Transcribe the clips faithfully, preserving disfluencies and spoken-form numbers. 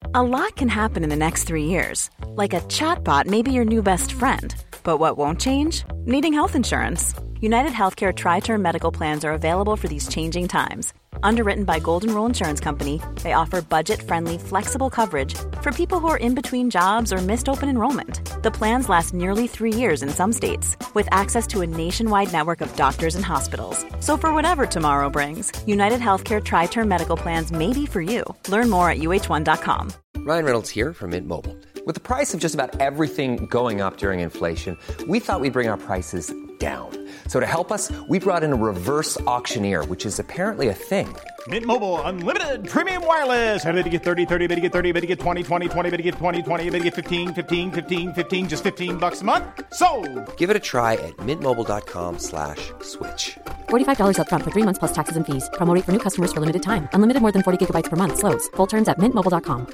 A lot can happen in the next three years. Like a chatbot may be your new best friend. But what won't change? Needing health insurance. United Healthcare Tri-Term Medical Plans are available for these changing times. Underwritten by Golden Rule Insurance Company, they offer budget-friendly, flexible coverage for people who are in between jobs or missed open enrollment. The plans last nearly three years in some states, with access to a nationwide network of doctors and hospitals. So for whatever tomorrow brings, United Healthcare Tri-Term Medical Plans may be for you. Learn more at U H one dot com. Ryan Reynolds here from Mint Mobile. With the price of just about everything going up during inflation, we thought we'd bring our prices down. So to help us, we brought in a reverse auctioneer, which is apparently a thing. Mint Mobile Unlimited Premium Wireless. How to get thirty, thirty, how to get thirty, how to get twenty, twenty, twenty, how to get twenty, twenty, how to get fifteen, fifteen, fifteen, fifteen, just fifteen bucks a month? Sold! Give it a try at mintmobile.com slash switch. forty-five dollars up front for three months plus taxes and fees. Promo rate for new customers for limited time. Unlimited more than forty gigabytes per month. Slows full terms at mint mobile dot com.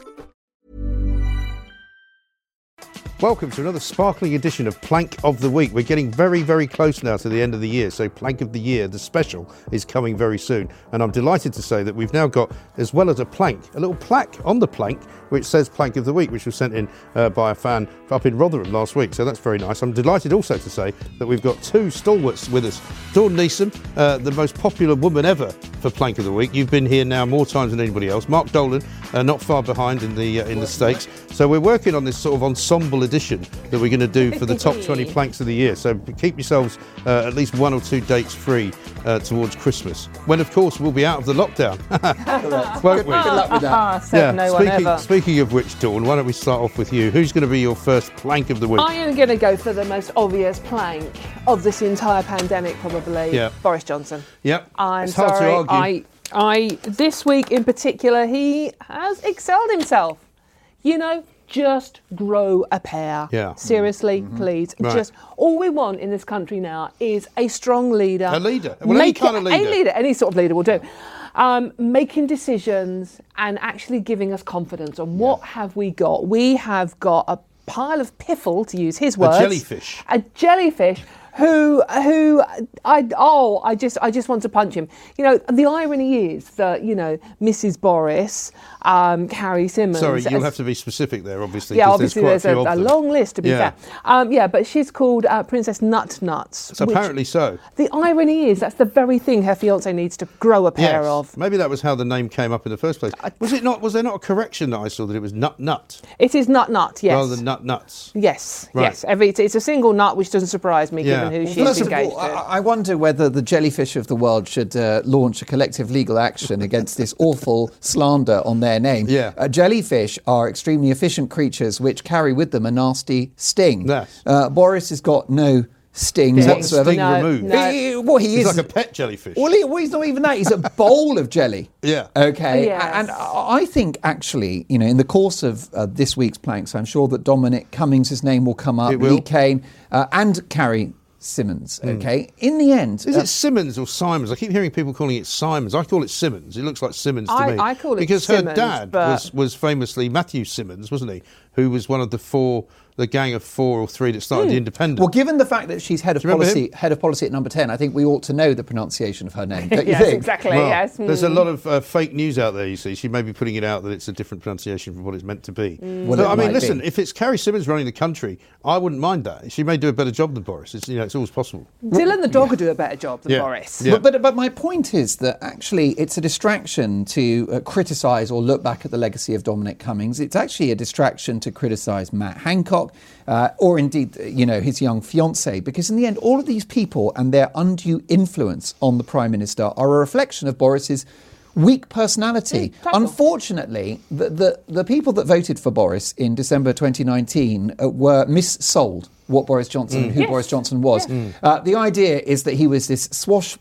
Welcome to another sparkling edition of Plank of the Week. We're getting very, very close now to the end of the year, so Plank of the Year, the special, is coming very soon. And I'm delighted to say that we've now got, as well as a plank, a little plaque on the plank which says Plank of the Week, which was sent in uh, by a fan up in Rotherham last week, so that's very nice. I'm delighted also to say that we've got two stalwarts with us. Dawn Neeson, uh, the most popular woman ever for Plank of the Week. You've been here now more times than anybody else. Mark Dolan, uh, not far behind in the uh, in the stakes. So we're working on this sort of ensemble edition that we're going to do for the top twenty planks of the year. So keep yourselves uh, at least one or two dates free uh, towards Christmas, when of course we'll be out of the lockdown. Won't we? Good luck with that. Yeah. No one Speaking, ever. speaking of which, Dawn, why don't we start off with you? Who's going to be your first plank of the week? I am going to go for the most obvious plank of this entire pandemic, probably. Yeah. Boris Johnson. Yep. I'm it's hard sorry. to argue. I, I, this week in particular, he has excelled himself. You know, just grow a pair. Yeah. Seriously, Mm-hmm. please. Right. Just all we want in this country now is a strong leader. A leader. Well, any kind of leader. A leader. Any sort of leader will do. Um, making decisions and actually giving us confidence on what yeah. have we got. We have got a pile of piffle, to use his words. A jellyfish. A jellyfish. Who, who, I, oh, I just, I just want to punch him. You know, the irony is that, you know, Missus Boris, um, Carrie Symonds. Sorry, you'll as, have to be specific there, obviously. Yeah, obviously there's, there's quite a, a, a long list, to be yeah. fair. Um, yeah, but she's called uh, Princess Nut Nuts. So apparently so. The irony is that's the very thing her fiancé needs to grow a pair yes. of. Maybe that was how the name came up in the first place. Was it not? Was there not a correction that I saw that it was Nut Nut? It is Nut Nut, yes. Rather than Nut Nuts. Yes, right. yes. Every, it's, it's a single nut, which doesn't surprise me, yeah. given who well, she's first engaged of all, to. I, I wonder whether the jellyfish of the world should uh, launch a collective legal action against this awful slander on their name. Yeah. Uh, jellyfish are extremely efficient creatures which carry with them a nasty sting. Yes. Uh, Boris has got no sting He's got the whatsoever. sting No, removed. no. He, well, he He's is like a pet jellyfish. Well, he, well, he's not even that. He's a bowl of jelly. Yeah. Okay. Yes. And I think actually, you know, in the course of uh, this week's planks, I'm sure that Dominic Cummings' name will come up. It will. Lee Kane uh, and Carrie Symonds. Okay. Mm. In the end, is uh, it Simmons or Simons? I keep hearing people calling it Simons. I call it Simmons. It looks like Simmons to I, me. I call it because Simmons, her dad but... was was famously Matthew Simmons, wasn't he? Who was one of the four. The gang of four or three that started Hmm. the Independent. well, given the fact that she's head of Do you remember policy, him? head of policy at Number ten, I think we ought to know the pronunciation of her name. Don't you yes, think? exactly. Well, yes. There's a Mm. lot of uh, fake news out there, you see. She may be putting it out that it's a different pronunciation from what it's meant to be. Mm. Well, But, it I mean, might listen, be. if it's Carrie Symonds running the country, I wouldn't mind that. She may do a better job than Boris. It's, you know, it's always possible. Dylan the dog would do a better job than Yeah. Boris. Yeah. But, but but my point is that actually it's a distraction to uh, criticise or look back at the legacy of Dominic Cummings. It's actually a distraction to criticise Matt Hancock uh, or indeed, you know, his young fiancée, because in the end, all of these people and their undue influence on the Prime Minister are a reflection of Boris's weak personality. Mm, Unfortunately, the, the, the people that voted for Boris in December twenty nineteen uh, were missold what Boris Johnson, Mm. who Yes. Boris Johnson was. Yes. Uh, the idea is that he was this swashbuckling,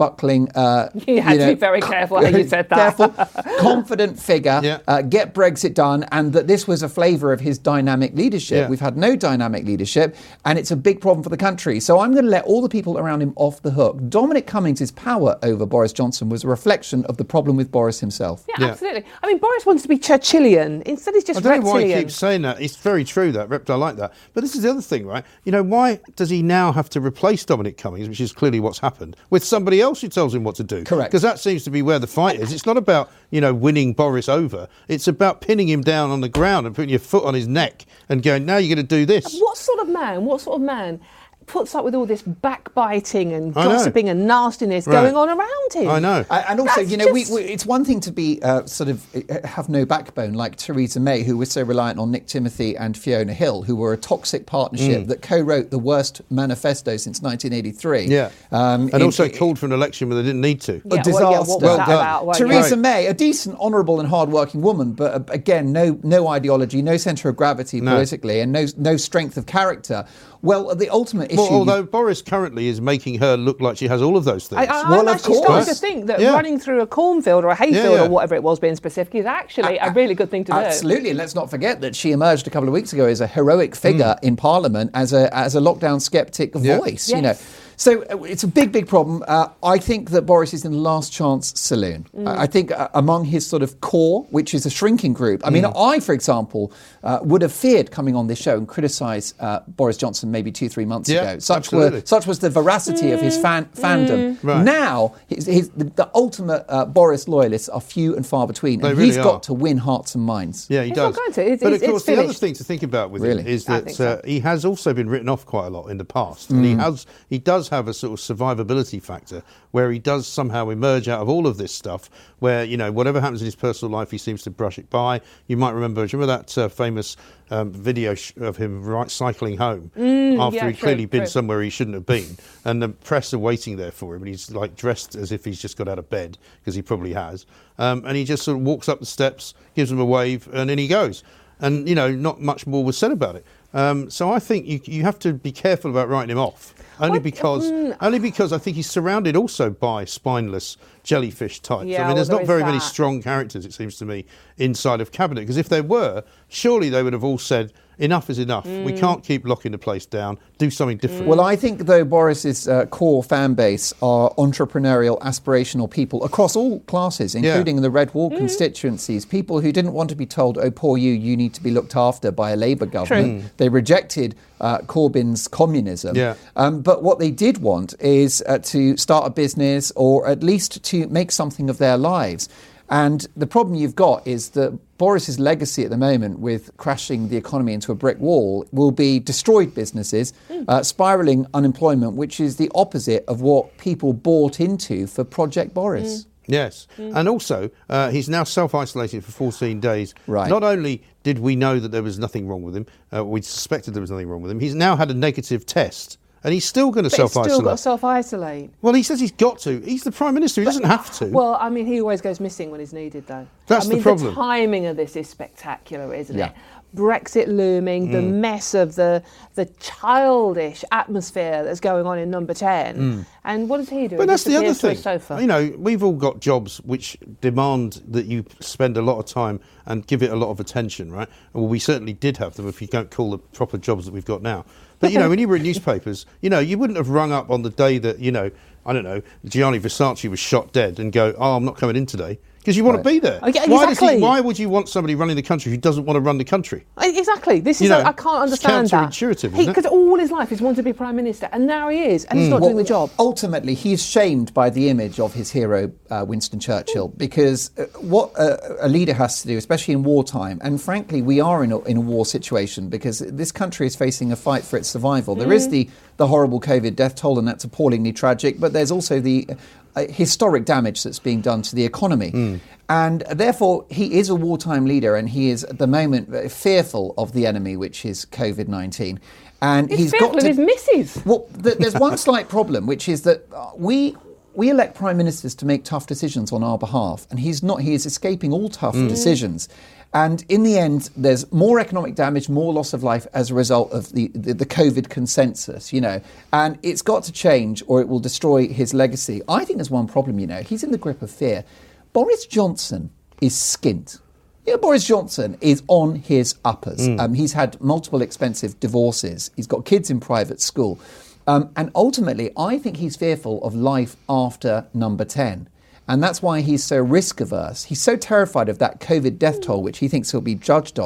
uh, You had you to know, be very careful how you said that. careful, confident figure, Yeah. uh, get Brexit done, and that this was a flavour of his dynamic leadership. Yeah. We've had no dynamic leadership, and it's a big problem for the country. So I'm going to let all the people around him off the hook. Dominic Cummings' power over Boris Johnson was a reflection of the problem with Boris himself. Yeah, Yeah. absolutely. I mean, Boris wants to be Churchillian. Instead, he's just I don't reptilian. know why he keeps saying that. It's very true, that. Rept, I like that. But this is the other thing, right? You know, why does he now have to replace Dominic Cummings, which is clearly what's happened, with somebody else else who tells him what to do. Correct. Because that seems to be where the fight is. It's not about, you know, winning Boris over. It's about pinning him down on the ground and putting your foot on his neck and going, now you're going to do this. What sort of man, what sort of man puts up with all this backbiting and I know. gossiping and nastiness Right. going on around him? I know. Uh, and also, That's you know, we, just- we, it's one thing to be uh, sort of uh, have no backbone like Theresa May, who was so reliant on Nick Timothy and Fiona Hill, who were a toxic partnership Mm. that co-wrote the worst manifesto since nineteen eighty-three. Yeah. Um, and in- also in- called for an election where they didn't need to. a Yeah, well, disaster. yeah, what was Well that done. about? Well, Theresa Right. May, a decent, honourable and hard-working woman, but uh, again, no no ideology, no centre of gravity No. politically, and no no strength of character. Well, the ultimate issue... Well, although Boris currently is making her look like she has all of those things. I, I, Well, I'm of actually starting course. to think that Yeah. running through a cornfield or a hayfield Yeah, yeah. or whatever it was, being specific, is actually a really good thing to do. Absolutely, and let's not forget that she emerged a couple of weeks ago as a heroic figure in Parliament, as a as a lockdown skeptic Yeah. voice. Yes. You know, so uh, it's a big, big problem. Uh, I think that Boris is in the last chance saloon. I I think uh, among his sort of core, which is a shrinking group. I mean, I, for example, uh, would have feared coming on this show and criticise uh, Boris Johnson maybe two, three months Yeah, ago. Such absolutely. were such was the veracity of his fan, fandom. Right. Now, his, his, the, the ultimate uh, Boris loyalists are few and far between, They and really he's are. got to win hearts and minds. Yeah, he He's does. not going to. It's- but it's- of course, it's the other finished. thing to think about with Really? him is I that think so. uh, he has also been written off quite a lot in the past, and he has he does have a sort of survivability factor where he does somehow emerge out of all of this stuff. Where, you know, whatever happens in his personal life, he seems to brush it by. You might remember, do you remember that uh, famous um, video sh- of him right cycling home after yeah, he'd true, clearly been true. somewhere he shouldn't have been, and the press are waiting there for him, and he's like dressed as if he's just got out of bed, because he probably has, um, and he just sort of walks up the steps, gives them a wave, and then he goes. And, you know, not much more was said about it. Um, so I think you you have to be careful about writing him off, only What- because mm. only because I think he's surrounded also by spineless jellyfish types. Yeah, I mean, well, there's there not is very many that. strong characters, it seems to me, inside of cabinet. Because if there were, surely they would have all said, enough is enough. We Mm. can't keep locking the place down. Do something different. Well, I think, though, Boris's uh, core fan base are entrepreneurial, aspirational people across all classes, including the Red Wall constituencies, people who didn't want to be told, oh, poor you, you need to be looked after by a Labour government. True. They rejected uh, Corbyn's communism. Yeah. Um, but what they did want is uh, to start a business or at least to make something of their lives. And the problem you've got is that Boris's legacy at the moment with crashing the economy into a brick wall will be destroyed businesses, uh, spiralling unemployment, which is the opposite of what people bought into for Project Boris. Yes, and also uh, he's now self-isolated for fourteen days. Right. Not only did we know that there was nothing wrong with him, uh, we suspected there was nothing wrong with him, he's now had a negative test. And he's still going to But he's self-isolate. still got to self-isolate. Well, he says he's got to. He's the Prime Minister. He doesn't have to. Well, I mean, he always goes missing when he's needed, though. That's I the mean, problem. timing of this is spectacular, isn't Yeah. it? Brexit looming, the mess of the the childish atmosphere that's going on in Number ten. And what does he do? But He that's the other disappears to thing. a sofa. You know, we've all got jobs which demand that you spend a lot of time and give it a lot of attention, right? Well, we certainly did have them if you don't call the proper jobs that we've got now. But, you know, when you were in newspapers, you know, you wouldn't have rung up on the day that, you know, I don't know, Gianni Versace was shot dead and go, oh, I'm not coming in today. Because you want Right. to be there. Oh, yeah, why, does he, exactly. why would you want somebody running the country who doesn't want to run the country? I- Exactly. This is You know, I can't it's understand that. counterintuitive, isn't it? Because all his life he's wanted to be Prime Minister, and now he is, and he's not Well, doing the job. Ultimately, he's shamed by the image of his hero, uh, Winston Churchill, because uh, what a, a leader has to do, especially in wartime, and frankly, we are in a, in a war situation because this country is facing a fight for its survival. There is the, the horrible COVID death toll, and that's appallingly tragic, but there's also the uh, historic damage that's being done to the economy. And therefore, he is a wartime leader, and he is at the moment very fearful of the enemy, which is COVID nineteen. And He's he's fearful got of to. his missus. Well, th- there's one slight problem, which is that uh, we we elect prime ministers to make tough decisions on our behalf, and he's not. He is escaping all tough decisions. And in the end, there's more economic damage, more loss of life as a result of the, the, the COVID consensus, you know. And it's got to change or it will destroy his legacy. I think there's one problem, you know. He's in the grip of fear. Boris Johnson is skint. Yeah, Boris Johnson is on his uppers. Um, he's had multiple expensive divorces. He's got kids in private school. Um, and ultimately, I think he's fearful of life after Number ten. And that's why he's so risk averse. He's so terrified of that COVID death toll, which he thinks he'll be judged on.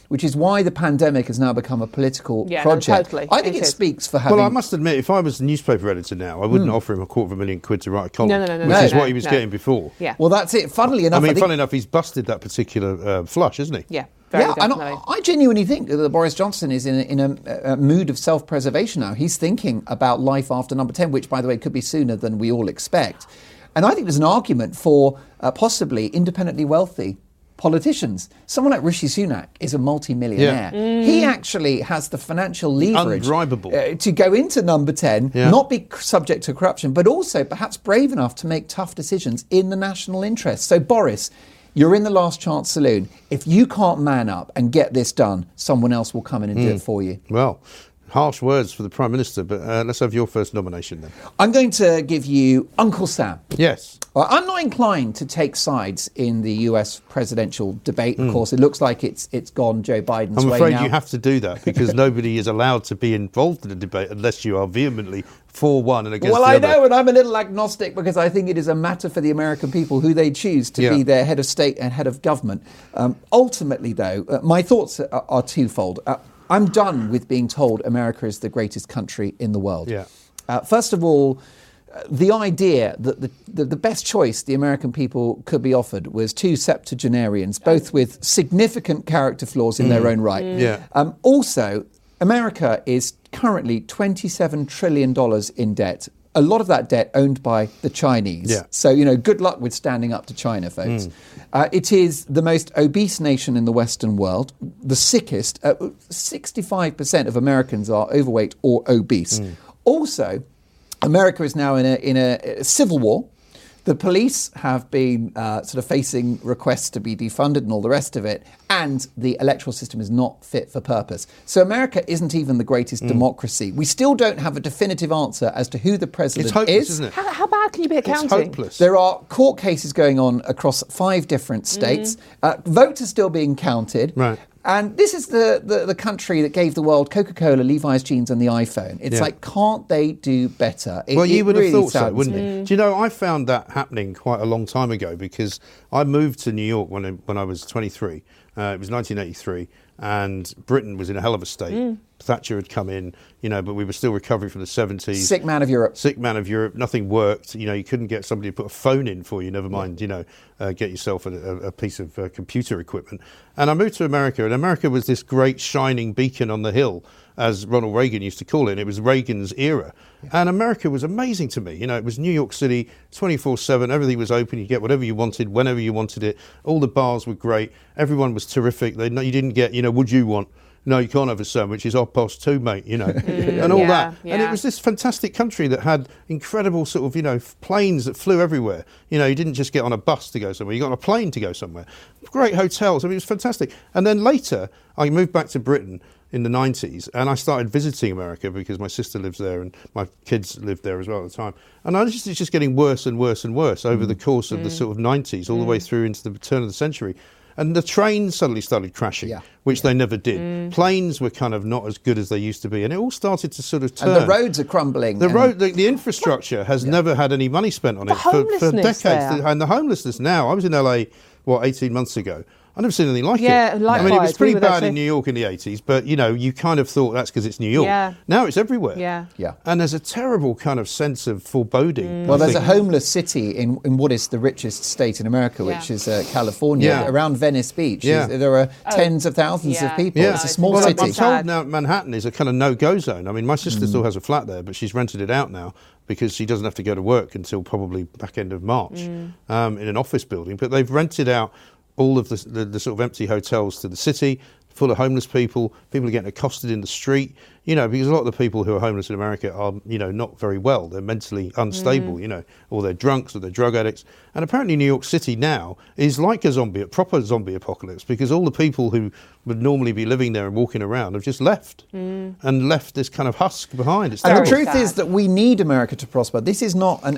which is why the pandemic has now become a political Yeah, no, project. totally. I think It it, is. speaks for having... Well, I must admit, if I was the newspaper editor now, I wouldn't Mm. offer him a quarter of a million quid to write a column, No, no, no, no, which no, is no, what he was no. getting before. Yeah. Well, that's it. Funnily enough, I mean, think- funnily enough, he's busted that particular uh, flush, hasn't he? Yeah, very yeah, and definitely. I, I genuinely think that Boris Johnson is in a, in a, a mood of self-preservation now. He's thinking about life after number ten, which, by the way, could be sooner than we all expect. And I think there's an argument for uh, possibly independently wealthy politicians. Someone like Rishi Sunak is a multi-millionaire. Yeah. Mm. He actually has the financial leverage Unbribable. uh, to go into number ten, Yeah. not be c- subject to corruption, but also perhaps brave enough to make tough decisions in the national interest. So, Boris, you're in the last chance saloon. If you can't man up and get this done, someone else will come in and do Mm. it for you. Well, harsh words for the Prime Minister, but uh, let's have your first nomination then. I'm going to give you Uncle Sam. Yes. Well, I'm not inclined to take sides in the U S presidential debate. Of Mm. course, it looks like it's it's gone Joe Biden's I'm way afraid now. you have to do that because nobody is allowed to be involved in a debate unless you are vehemently for one and against Well, the I other. know, and I'm a little agnostic because I think it is a matter for the American people who they choose to Yeah. be their head of state and head of government. Um, ultimately, though, uh, my thoughts are, are twofold. Uh, I'm done with being told America is the greatest country in the world. Yeah. Uh, first of all, uh, the idea that the, the, the best choice the American people could be offered was two septuagenarians, both with significant character flaws in Mm. their own right. Mm. Yeah. Um, also, America is currently twenty-seven trillion dollars in debt. A lot of that debt owned by the Chinese. Yeah. So, you know, good luck with standing up to China, folks. Mm. Uh, it is the most obese nation in the Western world, the sickest. Uh, sixty-five percent of Americans are overweight or obese. Mm. Also, America is now in a, in a, a civil war. The police have been uh, sort of facing requests to be defunded and all the rest of it, and the electoral system is not fit for purpose. So America isn't even the greatest Mm. democracy. We still don't have a definitive answer as to who the president It's hopeless, is. isn't it? How, how bad can you be at It's counting? hopeless. There are court cases going on across five different states. Uh, votes are still being counted. Right. And this is the, the, the country that gave the world Coca-Cola, Levi's jeans and the iPhone. It's Yeah. like, can't they do better? It, Well, you it would really have thought so, saddens wouldn't me. you? Do you know, I found that happening quite a long time ago because I moved to New York when I, when I was twenty-three. Uh, it was nineteen eighty-three, and Britain was in a hell of a state. Mm. Thatcher had come in, you know, but we were still recovering from the seventies. Sick man of Europe. Sick man of Europe. Nothing worked. You know, you couldn't get somebody to put a phone in for you, never mind, you know, uh, get yourself a, a, a piece of uh, computer equipment. And I moved to America, and America was this great shining beacon on the hill, as Ronald Reagan used to call it. And it was Reagan's era. And America was amazing to me. You know, it was New York City, twenty-four seven. Everything was open. You get whatever you wanted, whenever you wanted it. All the bars were great. Everyone was terrific. They, you didn't get, you know, would you want? No, you can't have a sandwich. It's half past two, mate, you know, and all yeah, that. And yeah. it was this fantastic country that had incredible sort of, you know, f- planes that flew everywhere. You know, you didn't just get on a bus to go somewhere. You got on a plane to go somewhere. Great hotels. I mean, it was fantastic. And then later, I moved back to Britain in the nineties, and I started visiting America because my sister lives there and my kids lived there as well at the time. And I was just, it's just getting worse and worse and worse over the course of the sort of nineties, all the way through into the turn of the century. And the trains suddenly started crashing, Yeah. which they never did. Planes were kind of not as good as they used to be, and it all started to sort of turn. And the roads are crumbling. The and- road, the, the infrastructure has never had any money spent on The it for, for homelessness decades. there. And the homelessness now, I was in L A, what, eighteen months ago. I've never seen anything like Yeah, it. I mean, it likewise. was pretty We were there bad too. in New York in the eighties, but, you know, you kind of thought that's because it's New York. Yeah. Now it's everywhere. Yeah. Yeah. And there's a terrible kind of sense of foreboding. Well, I there's a think. homeless city in, in what is the richest state in America, which Yeah. is uh, California, Yeah. around Venice Beach. Yeah. Is- There are tens of thousands yeah. of people. Yeah. It's a No, small it's Well, really I'm city. sad. told now Manhattan is a kind of no-go zone. I mean, my sister still has a flat there, but she's rented it out now because she doesn't have to go to work until probably back end of March um, in an office building. But they've rented out all of the, the, the sort of empty hotels to the city, full of homeless people. People are getting accosted in the street, you know, because a lot of the people who are homeless in America are, you know, not very well. They're mentally unstable, you know, or they're drunks or they're drug addicts. And apparently New York City now is like a zombie, a proper zombie apocalypse, because all the people who would normally be living there and walking around have just left and left this kind of husk behind. It's And the terrible. truth sad. is that we need America to prosper. This is not an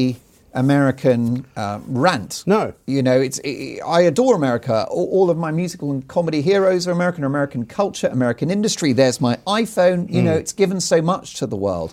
anti-American uh, rant. No. You know, it's I I adore America. All, all of my musical and comedy heroes are American, American culture, American industry. There's my iPhone. You know, it's given so much to the world.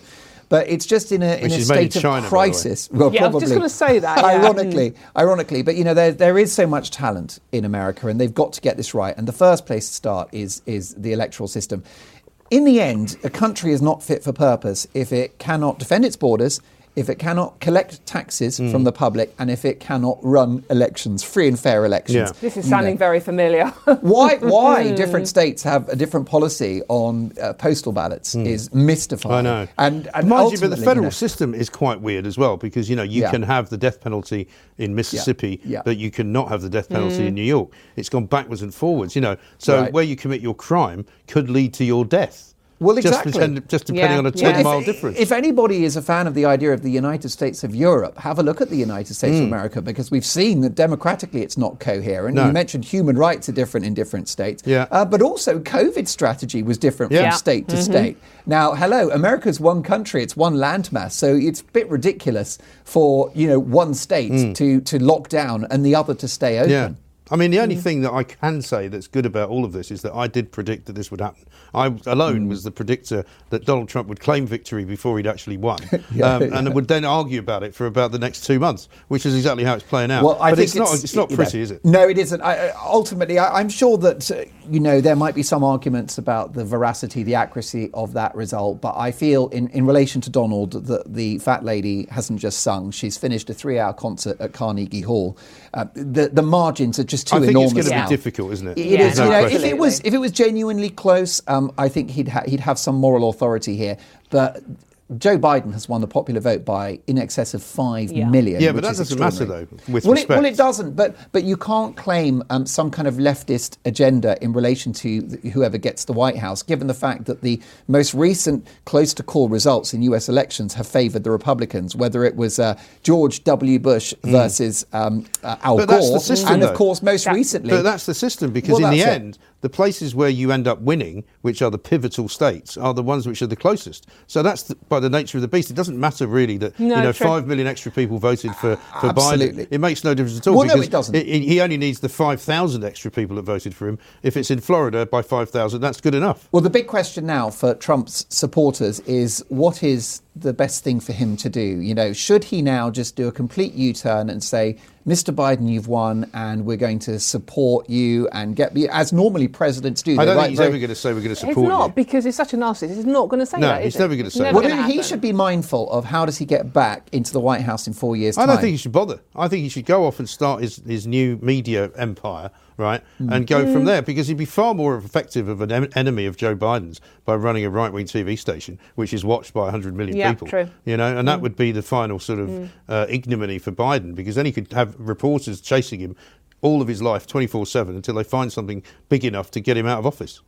but it's just in a, in a is made in state of China, by the way. crisis. Well, Yeah, I was probably. just gonna say that, yeah. Ironically, ironically, but you know, there there is so much talent in America, and they've got to get this right. And the first place to start is is the electoral system. In the end, a country is not fit for purpose if it cannot defend its borders, if it cannot collect taxes Mm. from the public, and if it cannot run elections, free and fair elections. Yeah. This is sounding very familiar. Why why different states have a different policy on uh, postal ballots is mystifying. I know. And, and Mind you, but the ultimately, federal you know, system is quite weird as well, because, you know, you Yeah. can have the death penalty in Mississippi, Yeah. but you cannot have the death penalty in New York. It's gone backwards and forwards, you know. So Right. where you commit your crime could lead to your death. Well, Just exactly. pretend- Just, depending Yeah. on a Yeah. ten mile if, difference. if anybody is a fan of the idea of the United States of Europe, have a look at the United States Hmm. of America, because we've seen that democratically it's not coherent. No. You mentioned human rights are different in different states. Yeah. Uh, but also COVID strategy was different Yeah. from Yeah. state to state. Now, hello, America's one country, it's one landmass, so it's a bit ridiculous for, you know, one state to, to lock down and the other to stay open. Hmm. Yeah. I mean, the only thing that I can say that's good about all of this is that I did predict that this would happen. I alone was the predictor that Donald Trump would claim victory before he'd actually won, Yeah, um, yeah. and would then argue about it for about the next two months, which is exactly how it's playing out. Well, I but think it's not. It's not you pretty, know, is it? No, it isn't. I, I- ultimately, I, I'm sure that uh, you know there might be some arguments about the veracity, the accuracy of that result. But I feel, in, in relation to Donald, that the fat lady hasn't just sung; she's finished a three-hour concert at Carnegie Hall. Uh, the the margins are just too I think enormous it's going to now. be difficult, isn't it? It Yeah, is. There's You no know, if question. it was if it was genuinely close, um, I think he'd ha- he'd have some moral authority here. But Joe Biden has won the popular vote by in excess of five Yeah. million. Yeah, but which that is doesn't matter, extraordinary. though, with well, it, respect. well, it doesn't. But but you can't claim um, some kind of leftist agenda in relation to th- whoever gets the White House, given the fact that the most recent close to call results in U S elections have favoured the Republicans, whether it was uh, George W. Bush versus um, uh, Al Hmm. But that's Gore, the system, and of though. course most That- recently. But that's the system, because Well, in the that's it. end, the places where you end up winning, which are the pivotal states, are the ones which are the closest. So that's the, by the nature of the beast. It doesn't matter really that No, you know true. five million extra people voted for, for Absolutely. Biden. It makes no difference at all. Well, no, because it doesn't. he only needs the five thousand extra people that voted for him. If it's in Florida by five thousand, that's good enough. Well, the big question now for Trump's supporters is what is the best thing for him to do? You know, should he now just do a complete U-turn and say, Mister Biden, you've won, and we're going to support you and get, as normally presidents do. I they don't write think he's very- ever going to say we're going to He's support not, you. because he's such a narcissist. He's not going to say No, that. he's is never he? gonna It's say never that. Well, gonna he happen. should be mindful of how does he get back into the White House in four years' I time. don't think he should bother. I think he should go off and start his, his new media empire, right, Mm. and go from there, because he'd be far more effective of an em- enemy of Joe Biden's by running a right-wing T V station, which is watched by one hundred million Yeah, people. true. You know, and that would be the final sort of uh, ignominy for Biden, because then he could have reporters chasing him all of his life, twenty-four seven, until they find something big enough to get him out of office.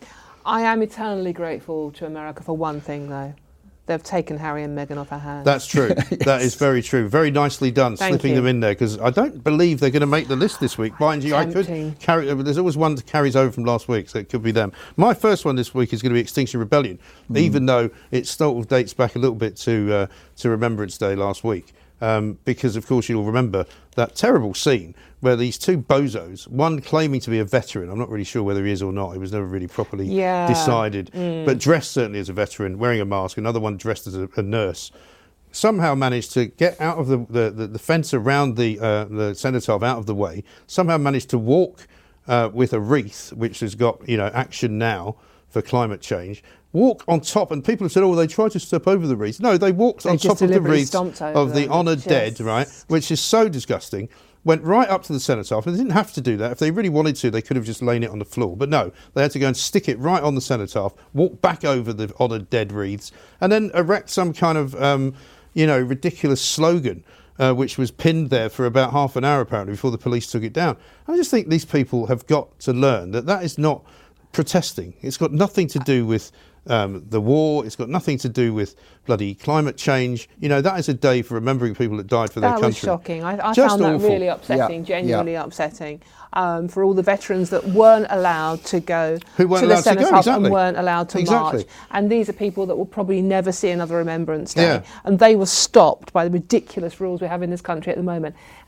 I am eternally grateful to America for one thing, though. They've taken Harry and Meghan off our hands. That's true. That is very true. Very nicely done, Thank slipping you. them in there, because I don't believe they're going to make the list this week. Mind you, I Tempting. could carry. uh, There's always one that carries over from last week, so it could be them. My first one this week is going to be Extinction Rebellion, even though it sort of dates back a little bit to uh, to Remembrance Day last week. Um, because, of course, you'll remember that terrible scene where these two bozos, one claiming to be a veteran, I'm not really sure whether he is or not, it was never really properly Yeah. decided, but dressed certainly as a veteran, wearing a mask, another one dressed as a, a nurse, somehow managed to get out of the, the, the, the fence around the, uh, the cenotaph out of the way, somehow managed to walk uh, with a wreath, which has got, you know, action now for climate change, walk on top, and people have said, oh, they tried to step over the wreath. No, they walked They on just top of the deliberately wreath stomped over of the them. honoured Just- dead, right, which is so disgusting. Went right up to the cenotaph, and they didn't have to do that. If they really wanted to, they could have just lain it on the floor. But no, they had to go and stick it right on the cenotaph, walk back over the honoured dead wreaths, and then erect some kind of, um, you know, ridiculous slogan, uh, which was pinned there for about half an hour, apparently, before the police took it down. I just think these people have got to learn that that is not protesting. It's got nothing to do with um, the war. It's got nothing to do with bloody climate change. You know, that is a day for remembering people that died for their That country. was shocking. I, I Just found that awful. really upsetting, Yeah, genuinely yeah. upsetting. Um, for all the veterans that weren't allowed to go Who weren't to the allowed to go, cenotaph exactly. and weren't allowed to Exactly. march. And these are people that will probably never see another Remembrance Day. Yeah. And they were stopped by the ridiculous rules we have in this country at the moment.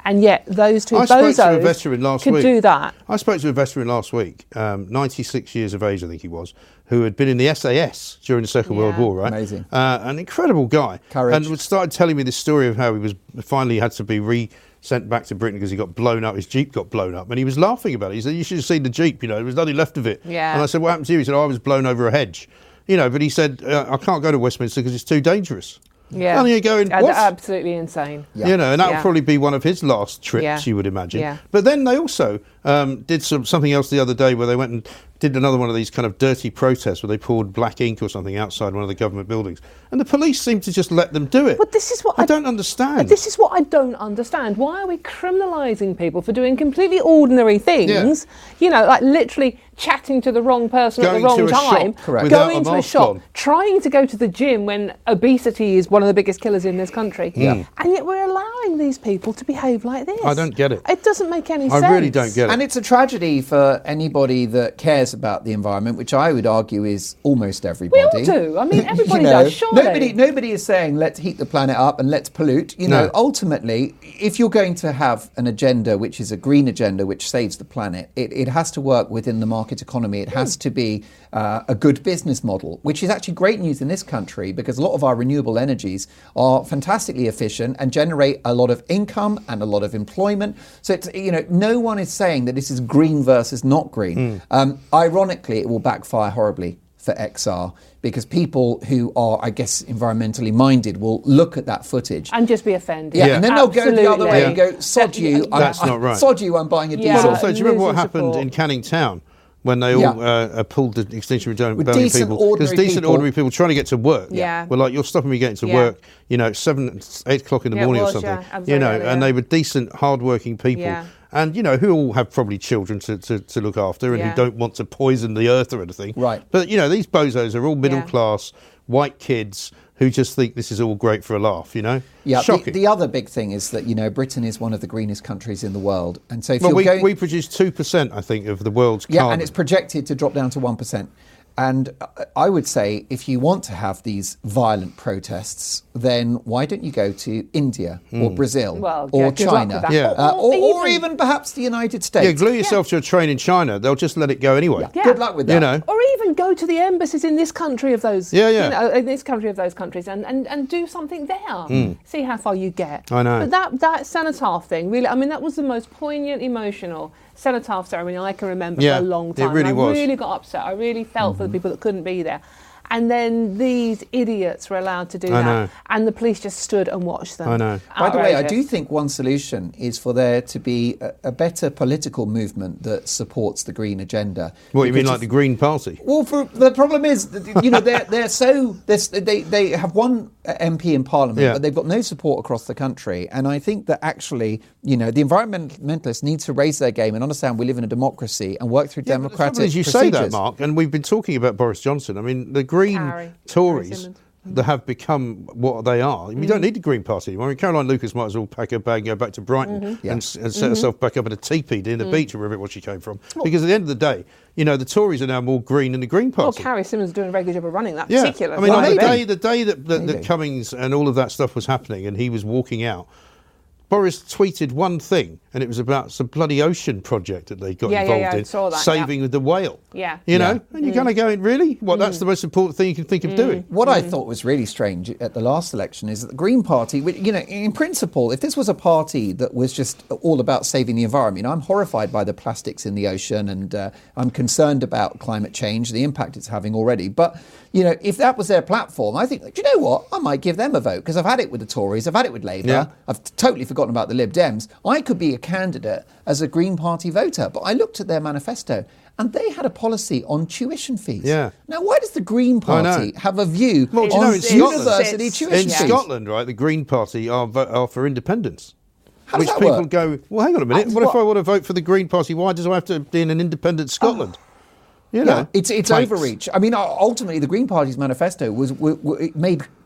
And yet those two I spoke to a bozos veteran last could week. do that. I spoke to a veteran last week, um, ninety-six years of age, I think he was, who had been in the S A S during the Second Yeah. World War, right? Amazing. Uh, an incredible guy. Courage. And started telling me this story of how he was finally had to be re sent back to Britain because he got blown up, his Jeep got blown up, and he was laughing about it. He said, you should have seen the Jeep, you know, there was nothing left of it. Yeah. And I said, what happened to you? He said, oh, I was blown over a hedge. You know, but he said, uh, I can't go to Westminster because it's too dangerous. Yeah. And you're going, Ad- what? Absolutely insane. Yeah. You know, and that would Yeah. probably be one of his last trips, Yeah. you would imagine. Yeah. But then they also um, did some, something else the other day where they went and did another one of these kind of dirty protests where they poured black ink or something outside one of the government buildings. And the police seem to just let them do it. But this is what I, I- don't understand. This is what I don't understand. Why are we criminalising people for doing completely ordinary things? You know, like literally chatting to the wrong person Going at the wrong to a shop, time, correct. without going a to a mask shop, on. trying to go to the gym when obesity is one of the biggest killers in this country. Yeah. And yet we're allowing these people to behave like this. I don't get it. It doesn't make any I sense. really don't get it. And it's a tragedy for anybody that cares about the environment, which I would argue is almost everybody. We all do. I mean, everybody You know, does, surely. Nobody, nobody is saying let's heat the planet up and let's pollute. You know, No. ultimately, if you're going to have an agenda which is a green agenda which saves the planet, it, it has to work within the market economy. It has to be uh, a good business model, which is actually great news in this country because a lot of our renewable energies are fantastically efficient and generate a lot of income and a lot of employment. So it's, you know, no one is saying that this is green versus not green. Um, ironically, it will backfire horribly for X R because people who are, I guess, environmentally minded will look at that footage. And just be offended. Yeah, and then they'll go the other way and Absolutely. go, sod you, I'm, That's not right. sod you, I'm buying a Yeah. diesel. Well, also, do you remember what losing happened support. in Canning Town when they all Yeah. uh, uh, pulled the Extinction Rebellion With people? decent, Because ordinary decent, people. ordinary people trying to get to work Yeah. were like, you're stopping me getting to Yeah. work, you know, seven, eight o'clock in the Yeah, it morning or was, something. yeah. I was You know, very early, and yeah. they were decent, hard-working people. Yeah. And, you know, who all have probably children to, to, to look after and Yeah. who don't want to poison the earth or anything. Right. But, you know, these bozos are all middle Yeah. class, white kids who just think this is all great for a laugh, you know? Yeah, the, Shocking. the other big thing is that, you know, Britain is one of the greenest countries in the world. And so if well, you're we, going... we produce two percent, I think, of the world's Yeah, carbon. and it's projected to drop down to one percent. And I would say if you want to have these violent protests, then why don't you go to India or Brazil Well, yeah, or good luck China with that. Yeah. uh, Or- or, or or even- even perhaps the United States? Yeah, glue yourself to a train in China. They'll just let it go anyway. Yeah. Good luck with that. You know. Or even go to the embassies in this country of those, Yeah, yeah. You know, in this country of those countries, and, and, and do something there. See how far you get. I know. But that that cenotaph thing, really, I mean, that was the most poignant, emotional cenotaph ceremony I can remember Yeah, for a long it time. really And I was. really got upset. I really felt for the people that couldn't be there. And then these idiots were allowed to do I that, know. and the police just stood and watched them. I know. By the way, I Outrageous. do think one solution is for there to be a, a better political movement that supports the green agenda. What, you mean Because like if- the Green Party? Well, for, the problem is, that, you know, they're they're so they're, they they have one M P in Parliament, Yeah. but they've got no support across the country. And I think that actually, you know, the environmentalists need to raise their game and understand we live in a democracy and work through Yeah, but the democratic trouble is you procedures. say that, Mark, and we've been talking about Boris Johnson. I mean, the Green Carrie. Tories Carrie Symonds. that have become what they are. You don't need the Green Party anymore. I mean, Caroline Lucas might as well pack her bag and go back to Brighton and, s- and set herself back up at a teepee near the beach or wherever it was she came from. Because at the end of the day, you know, the Tories are now more green than the Green Well, Party. Carrie Simmons is doing a very good job of running that Yeah, particular. I mean, Well, on the maybe. day, the day that, that, that Maybe. Cummings and all of that stuff was happening and he was walking out, Boris tweeted one thing, and it was about some bloody ocean project that they got Yeah, yeah, involved yeah, I in, saw that, saving the whale. Yeah. You know, Yeah. and you're going to go in, really? What, that's the most important thing you can think of doing? What I thought was really strange at the last election is that the Green Party, which, you know, in principle, if this was a party that was just all about saving the environment, you know, I'm horrified by the plastics in the ocean and uh, I'm concerned about climate change, the impact it's having already. But, you know, if that was their platform, I think, do you know what? I might give them a vote because I've had it with the Tories, I've had it with Labour, Yeah. I've t- totally forgotten about the Lib Dems. I could be a candidate as a Green Party voter, but I looked at their manifesto and they had a policy on tuition fees. Yeah. Now, why does the Green I know. Party have a view Well, do you on know, in Scotland- university It's- tuition In Yeah. fees? Scotland, right, the Green Party are, vo- are for independence. How does which that people work? go, well, hang on a minute. Uh, What if what- I want to vote for the Green Party? Why does I have to be in an independent Scotland? You know, Yeah, it's it's Thanks. overreach. I mean, u- ultimately, the Green Party's manifesto was w- w- it made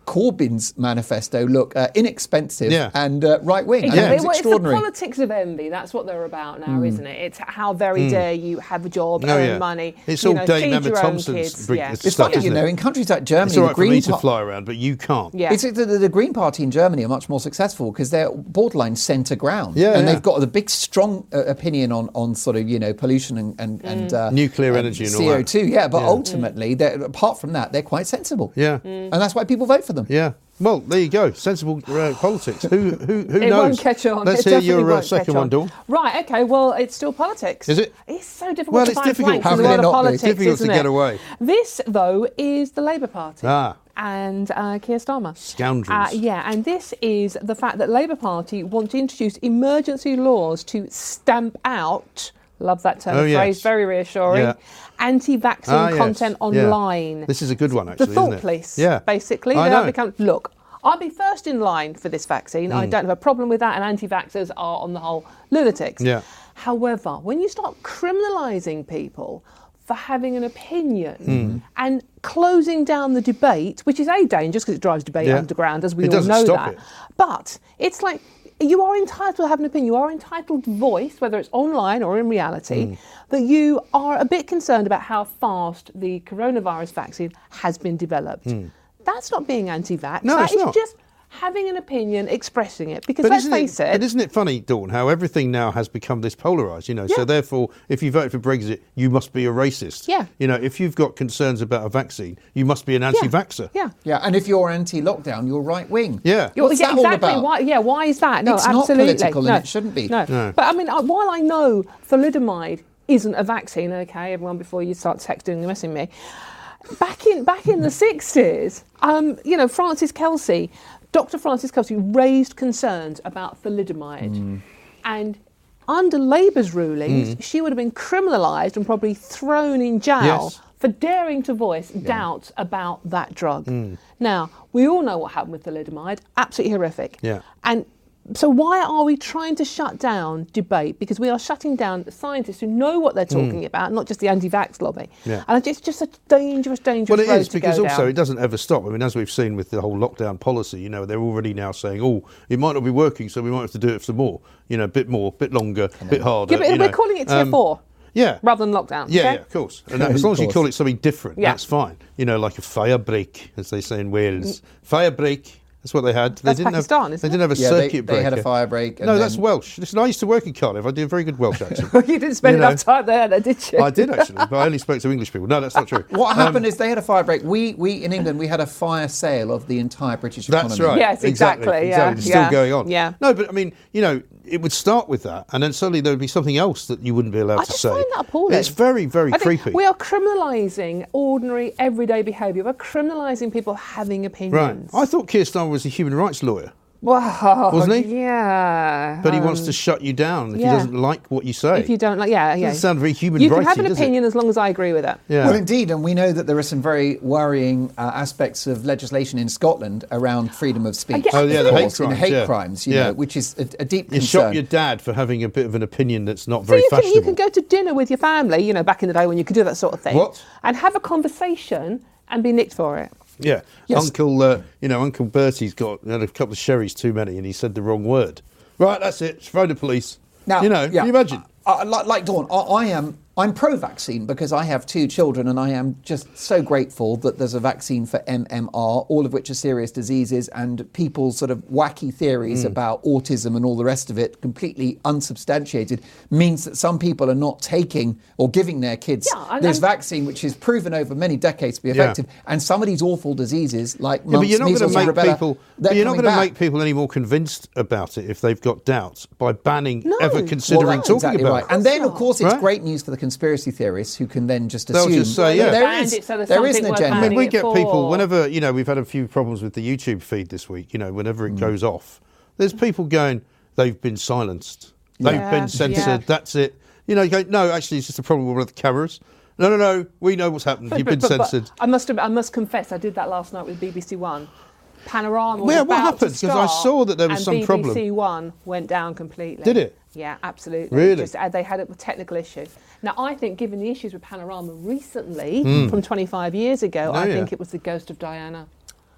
Corbyn's manifesto look uh, inexpensive Yeah. and uh, right-wing. Exactly. I think it's Well, it's the extraordinary. politics of envy. That's what they're about now, isn't it? It's how very dare you have a job, Oh, earn yeah. money. It's you all know, Dame feed Emma your own Thompson's kids. big- Yeah. it's It's stuff, funny, you isn't know, it? in countries like Germany, It's all the right for me Green to Par- fly around, but you can't. Yeah. It's the, the, the Green Party in Germany are much more successful because they're borderline centre ground, Yeah, and yeah. they've got a big, strong uh, opinion on, on sort of you know pollution and and, and uh, Nuclear and energy and all C O that. two. Yeah, but Yeah. ultimately, they're apart from that, they're quite sensible. Yeah. and that's why people vote for them. Yeah. Well, there you go. Sensible uh, politics. Who who who It knows? won't catch on. Let's It hear definitely your uh, won't second catch one, on. Dawn. Right, okay, well, it's still politics. Is it? It's so difficult Well, to it's find difficult. blanks How in the can it world of not be? politics, Difficult to isn't get it? away. This, though, is the Labour Party. Ah. And uh, Keir Starmer. Scoundrels. Uh, yeah, and this is the fact that Labour Party want to introduce emergency laws to stamp out, love that turn Oh, of yes. phrase, very reassuring, Yeah. anti-vaccine Ah, yes. content Yeah. online. This is a good one, actually, The thought isn't it? police, Yeah. basically. I They have know. become, look, I'll be first in line for this vaccine. Mm. I don't have a problem with that, and anti-vaxxers are, on the whole, lunatics. Yeah. However, when you start criminalising people for having an opinion Mm. and closing down the debate, which is A, dangerous because it drives debate Yeah. underground, as we It all doesn't know stop that. it. But it's like you are entitled to have an opinion. You are entitled to voice, whether it's online or in reality, Mm. that you are a bit concerned about how fast the coronavirus vaccine has been developed. That's not being anti-vax. Hmm. No, that it's is not. just having an opinion, expressing it. Because But let's isn't face it, it, but isn't it funny, Dawn, how everything now has become this polarised, you know, so Yeah. therefore, if you vote for Brexit, you must be a racist. Yeah. You know, if you've got concerns about a vaccine, you must be an anti-vaxxer. yeah. Yeah, and if you're anti-lockdown, you're right-wing. Yeah. You're- What's yeah, that all exactly. about? Why, yeah, why is that? No, It's not absolutely. political and no. it shouldn't be. No. No. But I mean, uh, while I know thalidomide isn't a vaccine, okay, everyone, before you start texting and messing me, back in back in the sixties, um, you know, Francis Kelsey, Doctor Francis Kelsey raised concerns about thalidomide, Mm. and under Labour's rulings, Mm. she would have been criminalised and probably thrown in jail. Yes. For daring to voice doubts about that drug. Mm. Now, we all know what happened with thalidomide, absolutely horrific. Yeah. And so why are we trying to shut down debate? Because we are shutting down scientists who know what they're talking about, not just the anti-vax lobby. Mm. Yeah. And it's just a dangerous, dangerous Well, it road is, to because go also down. it doesn't ever stop. I mean, as we've seen with the whole lockdown policy, you know, they're already now saying, oh, it might not be working, so we might have to do it some more, you know, a bit more, bit longer, a bit harder. Yeah, but you we're know. calling it tier Um, four. Yeah. Rather than lockdown. Yeah, okay? yeah, of course. And that, as long as you Of call course. it something different, Yeah. that's fine. You know, like a fire break, as they say in Wales. Fire break. That's what they had. They That's didn't Pakistan, have, isn't They didn't have a Yeah, they- circuit they breaker. had a fire break and No, that's then- Welsh. Listen, I used to work in Cardiff. I do a very good Welsh accent. You didn't spend You know. enough time there, though, did you? I did actually, but I only spoke to English people. No, that's not true. What Um, happened is they had a fire break. We, we in England, we had a fire sale of the entire British economy. That's right. Yes, exactly, yeah, It's yeah, still going on. yeah. No, but I mean, you know, it would start with that, and then suddenly there would be something else that you wouldn't be allowed I to just say. find that appalling. It's very, very I think creepy. We are criminalising ordinary, everyday behaviour. We're criminalising people having Right. opinions. I thought Keir Starmer was a human rights lawyer, Wow. Wasn't he? Yeah. but he wants um, to shut you down if yeah. he doesn't like what you say. If you don't like, yeah, yeah. Doesn't sound very human You can righty, have an does it? opinion as long as I agree with it. Yeah. Well, indeed, and we know that there are some very worrying uh, aspects of legislation in Scotland around freedom of speech. Oh, yeah, the Of hate course, you know, crimes, hate yeah. crimes, you Yeah. know, which is a, a deep You concern. shot your dad for having a bit of an opinion that's not So very you can, you fashionable. can go to dinner with your family, you know, back in the day when you could do that sort of thing. What? And have a conversation and be nicked for it. Yeah, Yes. Uncle, uh, you know, Uncle Bertie's got had a couple of sherries too many, and he said the wrong word. Right, that's it. Phone the police. Now, you know, yeah, can you imagine? Uh, uh, like, like Dawn, I, I am. I'm pro-vaccine because I have two children, and I am just so grateful that there's a vaccine for M M R, all of which are serious diseases, and people's sort of wacky theories about autism and all the rest of it, completely unsubstantiated, means that some people are not taking or giving their kids Yeah, and- this and- vaccine, which is proven over many decades to be Yeah. effective. And some of these awful diseases, like Yeah, mumps, but you're not going measles, to and make rubella, people. they're But you're not coming going to back. make people any more convinced about it if they've got doubts by banning No. ever Well, considering Well, that's talking exactly about right. it. And then, of course, it's Right? great news for the conspiracy theorists who can then just They'll assume just say, that yeah. there Banned is, it so there's there is an something worth agenda. I mean, we banning get it people for. whenever, you know, we've had a few problems with the YouTube feed this week, you know, whenever it goes off, there's people going, they've been silenced. They've Yeah, been censored. yeah. That's it. You know, you go, no, actually, it's just a problem with the cameras. No, no, no, we know what's happened. You've been But- but- but censored. I must have, I must confess, I did that last night with B B C One. Panorama was Yeah, what about happened? to 'Cause I start, saw that there was and some B B C problem. One went down completely. Did it? Yeah, absolutely. Really? Just, uh, they had a technical issue. Now, I think, given the issues with Panorama recently, from twenty-five years ago, Oh, I yeah. think it was the ghost of Diana.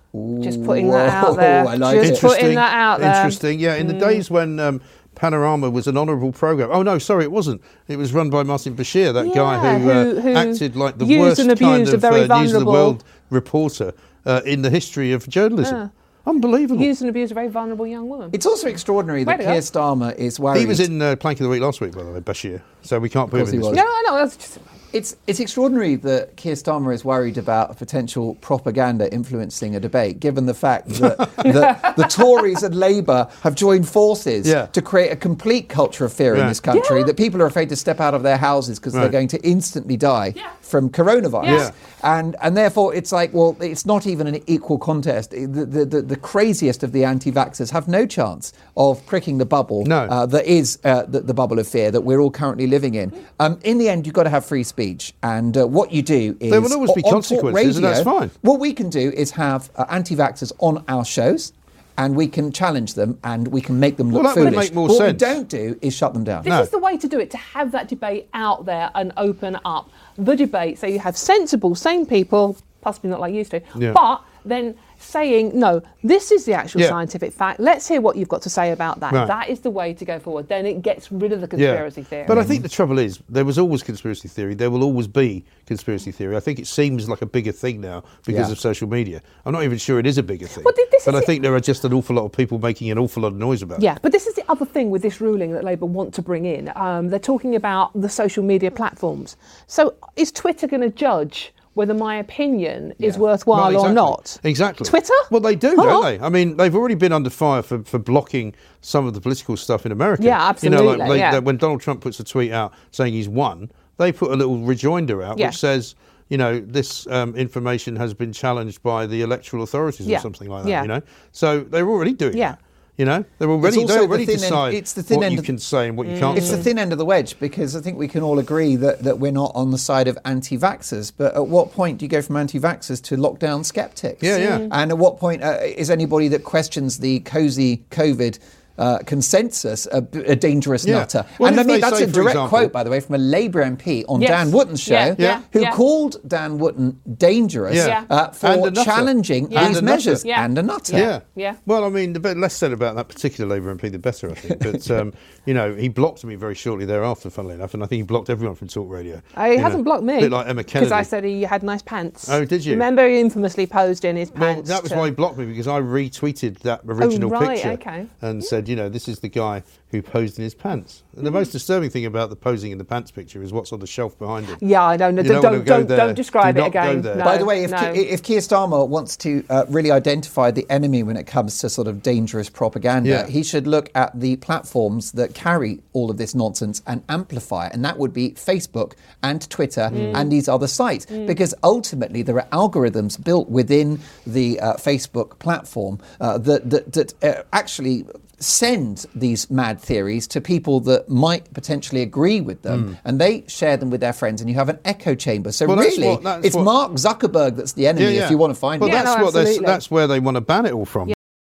Just putting that out there. I like Just it. putting that out there. Interesting. Yeah, in the days when um, Panorama was an honourable programme. Oh no, sorry, it wasn't. It was run by Martin Bashir, that Yeah, guy who, uh, who- who acted like the used worst and kind abused a of very uh, News of the vulnerable- World reporter uh, in the history of journalism. Yeah. Unbelievable. Used and abused a very vulnerable young woman. It's also extraordinary that Way to go. Keir Starmer is worried. He was in uh, Plank of the Week last week, by the way, Bashir. So we can't put him course in he this. was. no, I know. That's just, It's it's extraordinary that Keir Starmer is worried about potential propaganda influencing a debate, given the fact that, that the Tories and Labour have joined forces Yeah. to create a complete culture of fear Yeah. in this country, Yeah. that people are afraid to step out of their houses because Right. they're going to instantly die from coronavirus. Yeah. And and therefore it's like, well, it's not even an equal contest. The, the, the, the craziest of the anti-vaxxers have no chance of pricking the bubble No. uh, that is uh, the, the bubble of fear that we're all currently living in. Um, in the end, you've got to have free speech. And uh, what you do is... There will always be on Talk consequences, and that's fine. What we can do is have uh, anti-vaxxers on our shows, and we can challenge them, and we can make them look Well, that would foolish. make more what sense. we don't do is shut them down. this No. is the way to do it, to have that debate out there and open up the debate. So you have sensible, sane people, possibly not like you used to, Yeah. but then saying, no, this is the actual Yeah. scientific fact. Let's hear what you've got to say about that. Right. That is the way to go forward. Then it gets rid of the Yeah. conspiracy theory. But I think the trouble is, there was always conspiracy theory. There will always be conspiracy theory. I think it seems like a bigger thing now because Yeah. of social media. I'm not even sure it is a bigger thing. Well, thi- this but is I it. think there are just an awful lot of people making an awful lot of noise about Yeah, it. but this is the other thing with this ruling that Labour want to bring in. Um, they're talking about the social media platforms. So is Twitter going to judge whether my opinion is worthwhile Well, exactly. or not? Exactly. Twitter? Well, they do, Huh? don't they? I mean, they've already been under fire for, for blocking some of the political stuff in America. Yeah, You know, absolutely, like they, yeah. that when Donald Trump puts a tweet out saying he's won, they put a little rejoinder out Yeah. which says, you know, this um, information has been challenged by the electoral authorities Yeah. or something like that. Yeah. You know, so they're already doing Yeah. that. You know, they're already also they the already thin end- decide it's the thin what end you of- can say and what you can't It's say. the thin end of the wedge, because I think we can all agree that, that we're not on the side of anti-vaxxers. But at what point do you go from anti-vaxxers to lockdown skeptics? Yeah, yeah. Mm. And at what point uh, is anybody that questions the cosy COVID uh, consensus a, a dangerous Yeah. nutter? Well, and I if mean, they that's say, a for direct example- quote, by the way, from a Labour M P on Yes. Dan Wootton's show, Yeah, yeah, who yeah. called Dan Wootton dangerous Yeah. uh, And for a nutter. challenging Yeah. these And a measures. nutter. Yeah. And a nutter. Yeah. Yeah. Well, I mean, the bit less said about that particular Labour M P, the better, I think. But, um, you know, he blocked me very shortly thereafter, funnily enough, and I think he blocked everyone from Talk Radio. Uh, he You hasn't know, blocked me. A bit like Emma Kennedy. Because I said he had nice pants. Oh, did you? Remember he infamously posed in his Well, pants? that was to- why he blocked me, because I retweeted that original right, picture okay. and said, you know, this is the guy who posed in his pants. And the most disturbing thing about the posing in the pants picture is what's on the shelf behind him. Yeah, I don't know. You Don't, don't wanna don't, go don't, there. don't describe Do it not go again. there. No, By the way, if, no. Ke- if Keir Starmer wants to uh, really identify the enemy when it comes to sort of dangerous propaganda, Yeah. he should look at the platforms that carry all of this nonsense and amplify it. And that would be Facebook and Twitter Mm. and these other sites. Because ultimately there are algorithms built within the uh, Facebook platform uh, that, that, that uh, actually send these mad theories to people that might potentially agree with them, and they share them with their friends, and you have an echo chamber. So Well, that's really, what- that's it's what- Mark Zuckerberg that's the enemy, if you want to find well, him. Yeah, that's no, what they're- absolutely. that's where they want to ban it all from.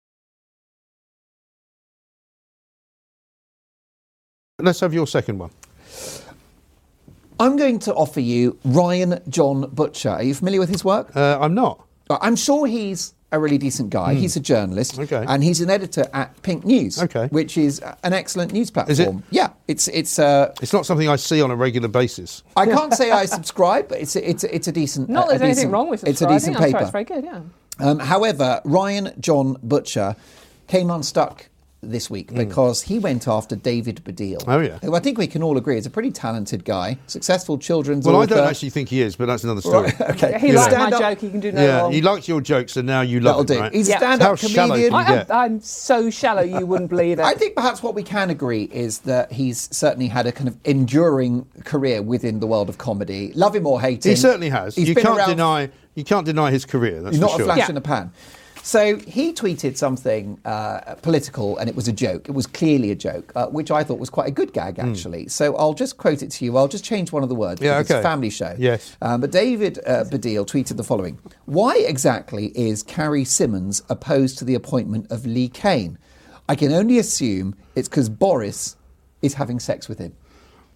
Let's have your second one. I'm going to offer you Ryan John Butcher. Are you familiar with his work? Uh, I'm not. I'm sure he's a really decent guy. He's a journalist, Okay. and he's an editor at Pink News, Okay. which is an excellent news platform. Is it? Yeah, it's it's. Uh, It's not something I see on a regular basis. I can't say I subscribe, but it's a, it's a, it's a decent. Not uh, that there's a anything decent- wrong with It's a subscribing. decent I'm sure paper. it's very good, yeah. Um, however, Ryan John Butcher came unstuck this week because he went after David Baddiel. Hmm. Oh, yeah. Who I think we can all agree is a pretty talented guy, successful children's Well, I author. don't actually think he is, but that's another story. Right, okay. He He's a liked my stand-up- joke, he can do no Yeah, wrong. he liked your jokes, and now you love That'll him, do. right? He's a Yeah. stand-up How shallow comedian. can you I, get? I'm, I'm so shallow you wouldn't believe it. I think perhaps what we can agree is that he's certainly had a kind of enduring career within the world of comedy. Love him or hate him. He certainly has. He's You been can't around- deny. You can't deny his career. That's He's for not sure. a flash Yeah. in a pan. So he tweeted something uh, political, and it was a joke. It was clearly a joke, uh, which I thought was quite a good gag, actually. So I'll just quote it to you. I'll just change one of the words. Hmm. Yeah, because okay. It's a family show. Yes. Um, but David uh, Baddiel tweeted the following. Why exactly is Carrie Simmons opposed to the appointment of Lee Cain? I can only assume it's because Boris is having sex with him.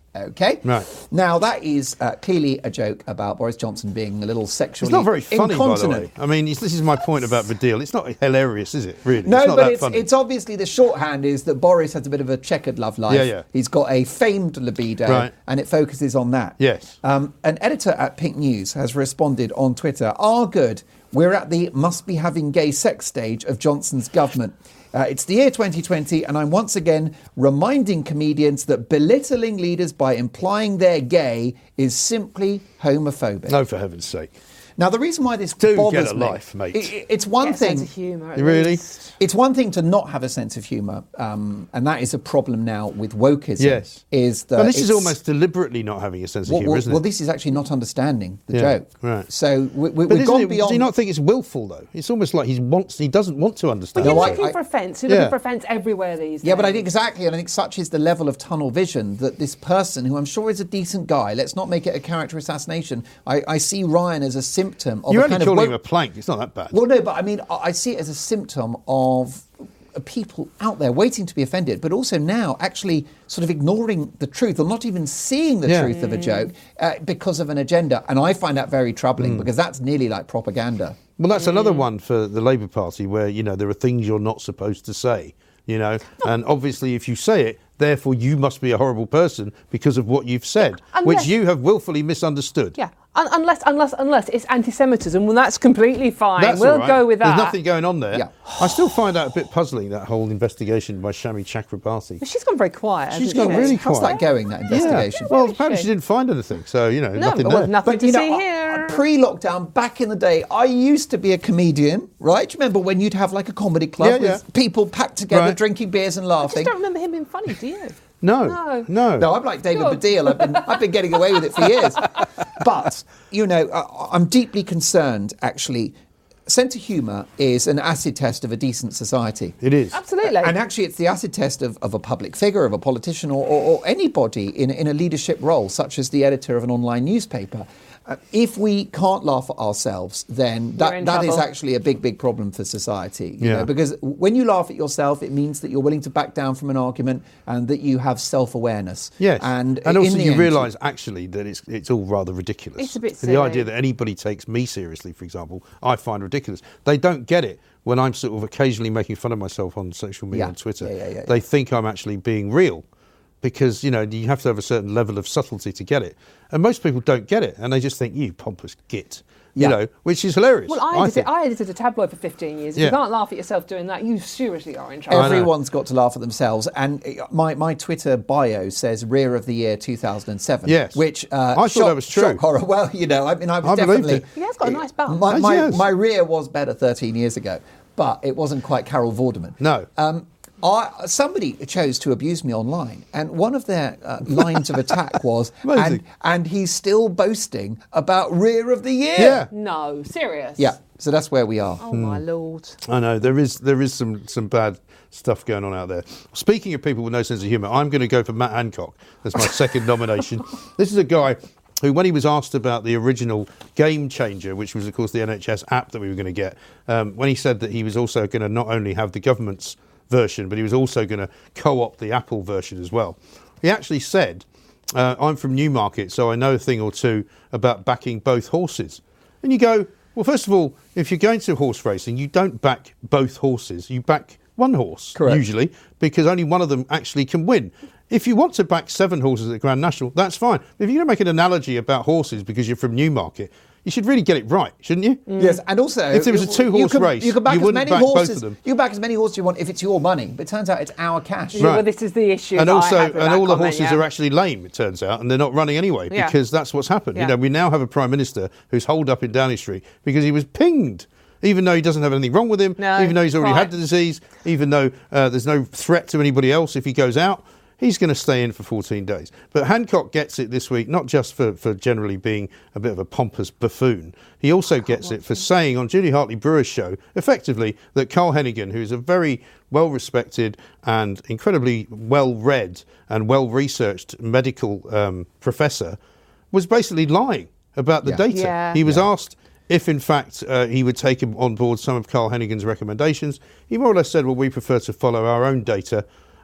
Okay. Right. Now, that is uh, clearly a joke about Boris Johnson being a little sexually It's not very funny, by the incontinent. way. I mean, it's, this is my point about Badil. It's not hilarious, is it, really? No, it's not but that it's, funny. it's obviously the shorthand is that Boris has a bit of a checkered love life. Yeah, yeah. He's got a famed libido, Right. and it focuses on that. Yes. Um, an editor at Pink News has responded on Twitter, "Ah, good. We're at the must be having gay sex stage of Johnson's government. Uh, it's the year twenty twenty, and I'm once again reminding comedians that belittling leaders by implying they're gay is simply homophobic." No, for heaven's sake. Now, the reason why this Do bothers get a me, life, mate. i- i- it's one Get a thing. sense of humour. at Really? least. It's one thing to not have a sense of humour, um, and that is a problem now with wokeism. Yes. Is that But this is it's- almost deliberately not having a sense of well, humour, well, isn't well, it? this is actually not understanding the Yeah, joke. right. So we, we, But we've isn't gone it, beyond. Does he not think it's willful, though? It's almost like he wants, he doesn't want to understand. But you're No, I- looking I- for offence. You're Yeah. looking for offence everywhere these days. Yeah, but I think exactly, and I think such is the level of tunnel vision that this person, who I'm sure is a decent guy, let's not make it a character assassination. I, I see Ryan as a symptom of You're a only kind calling of him a plank. It's not that bad. Well, no, but I mean, I I see it as a symptom of people out there waiting to be offended, but also now actually sort of ignoring the truth or not even seeing the Yeah. truth of a joke uh, because of an agenda. And I find that very troubling Mm. because that's nearly like propaganda. Well, that's another one for the Labour Party where, you know, there are things you're not supposed to say, you know, and obviously if you say it, therefore you must be a horrible person because of what you've said, Unless- which you have willfully misunderstood. Yeah, Un- unless unless unless it's anti-Semitism, well, that's completely fine. That's we'll all right. go with that. There's nothing going on there. Yeah. I still find that a bit puzzling, that whole investigation by Shami Chakrabarti. But she's gone very quiet. She's hasn't gone she? really How's quiet. that going, that investigation? Well, Is apparently she? she didn't find anything, so, you know, No, nothing well, there. nothing But to you know, see I- here. I- pre-lockdown, back in the day, I used to be a comedian, right? Do you remember when you'd have like a comedy club Yeah, with yeah. people packed together, Right. drinking beers and I just laughing? don't remember him being funny, do you? No, No. no. No, I'm like David Good. Baddiel. I've been, I've been getting away with it for years. But, you know, I, I'm deeply concerned, actually. Sense of humour is an acid test of a decent society. It is. Absolutely. And actually, it's the acid test of, of a public figure, of a politician, or, or, or anybody in, in a leadership role, such as the editor of an online newspaper. Uh, if we can't laugh at ourselves, then We're in that, that is trouble. actually a big, big problem for society. You Yeah. know, because when you laugh at yourself, it means that you're willing to back down from an argument and that you have self-awareness. Yes, And, and in also the you end- realise actually that it's it's all rather ridiculous. It's a bit The silly. idea that anybody takes me seriously, for example, I find ridiculous. They don't get it when I'm sort of occasionally making fun of myself on social media, Yeah. on Twitter. Yeah, yeah, yeah, they yeah. think I'm actually being real, because you know you have to have a certain level of subtlety to get it, and most people don't get it, and they just think you pompous git, you Yeah. know, which is hilarious. Well, I I edited, think. I edited a tabloid for fifteen years. If Yeah. you can't laugh at yourself doing that, you seriously are in trouble. I know. Everyone's got to laugh at themselves. And uh, my, my Twitter bio says Rear of the Year two thousand seven. Yes. Which uh, I thought shock, that was true. shock horror. Well, you know, I mean, I was I believed definitely. it. He has got a nice belt. My, Yes, my, yes. my rear was better thirteen years ago, but it wasn't quite Carol Vorderman. No. Um, I, somebody chose to abuse me online, and one of their uh, lines of attack was, Amazing. and, and he's still boasting about Rear of the Year. Yeah. No, serious. Yeah, so that's where we are. Oh my lord. I know there is there is some some bad stuff going on out there. Speaking of people with no sense of humour, I'm going to go for Matt Hancock as my second nomination. This is a guy who, when he was asked about the original Game Changer, which was of course the N H S app that we were going to get, um, when he said that he was also going to not only have the government's version, but he was also going to co-opt the Apple version as well. He actually said, uh, I'm from Newmarket, so I know a thing or two about backing both horses. And you go, well, first of all, if you're going to horse racing, you don't back both horses. You back one horse, Correct. usually, because only one of them actually can win. If you want to back seven horses at the Grand National, that's fine. But if you're going to make an analogy about horses because you're from Newmarket, you should really get it right, shouldn't you? Yes, and also If there was a two-horse you can, race, you can back you as wouldn't many back both horses. of them. You can back as many horses you want if it's your money, but it turns out it's our cash. Yeah, well, this is the issue. And that I also, had with and that all the comment, horses yeah. are actually lame, it turns out, and they're not running anyway, Yeah. because that's what's happened. Yeah. You know, we now have a Prime Minister who's holed up in Downing Street because he was pinged, even though he doesn't have anything wrong with him, No, even though he's already right. had the disease, even though uh, there's no threat to anybody else if he goes out. He's going to stay in for fourteen days. But Hancock gets it this week, not just for, for generally being a bit of a pompous buffoon. He also gets it for saying on Julie Hartley-Brewer's show, effectively, that Carl Hennigan, who's a very well-respected and incredibly well-read and well-researched medical um, professor, was basically lying about the Yeah. data. Yeah. He was Yeah. asked if, in fact, uh, he would take on board some of Carl Hennigan's recommendations. He more or less said, well, we prefer to follow our own data.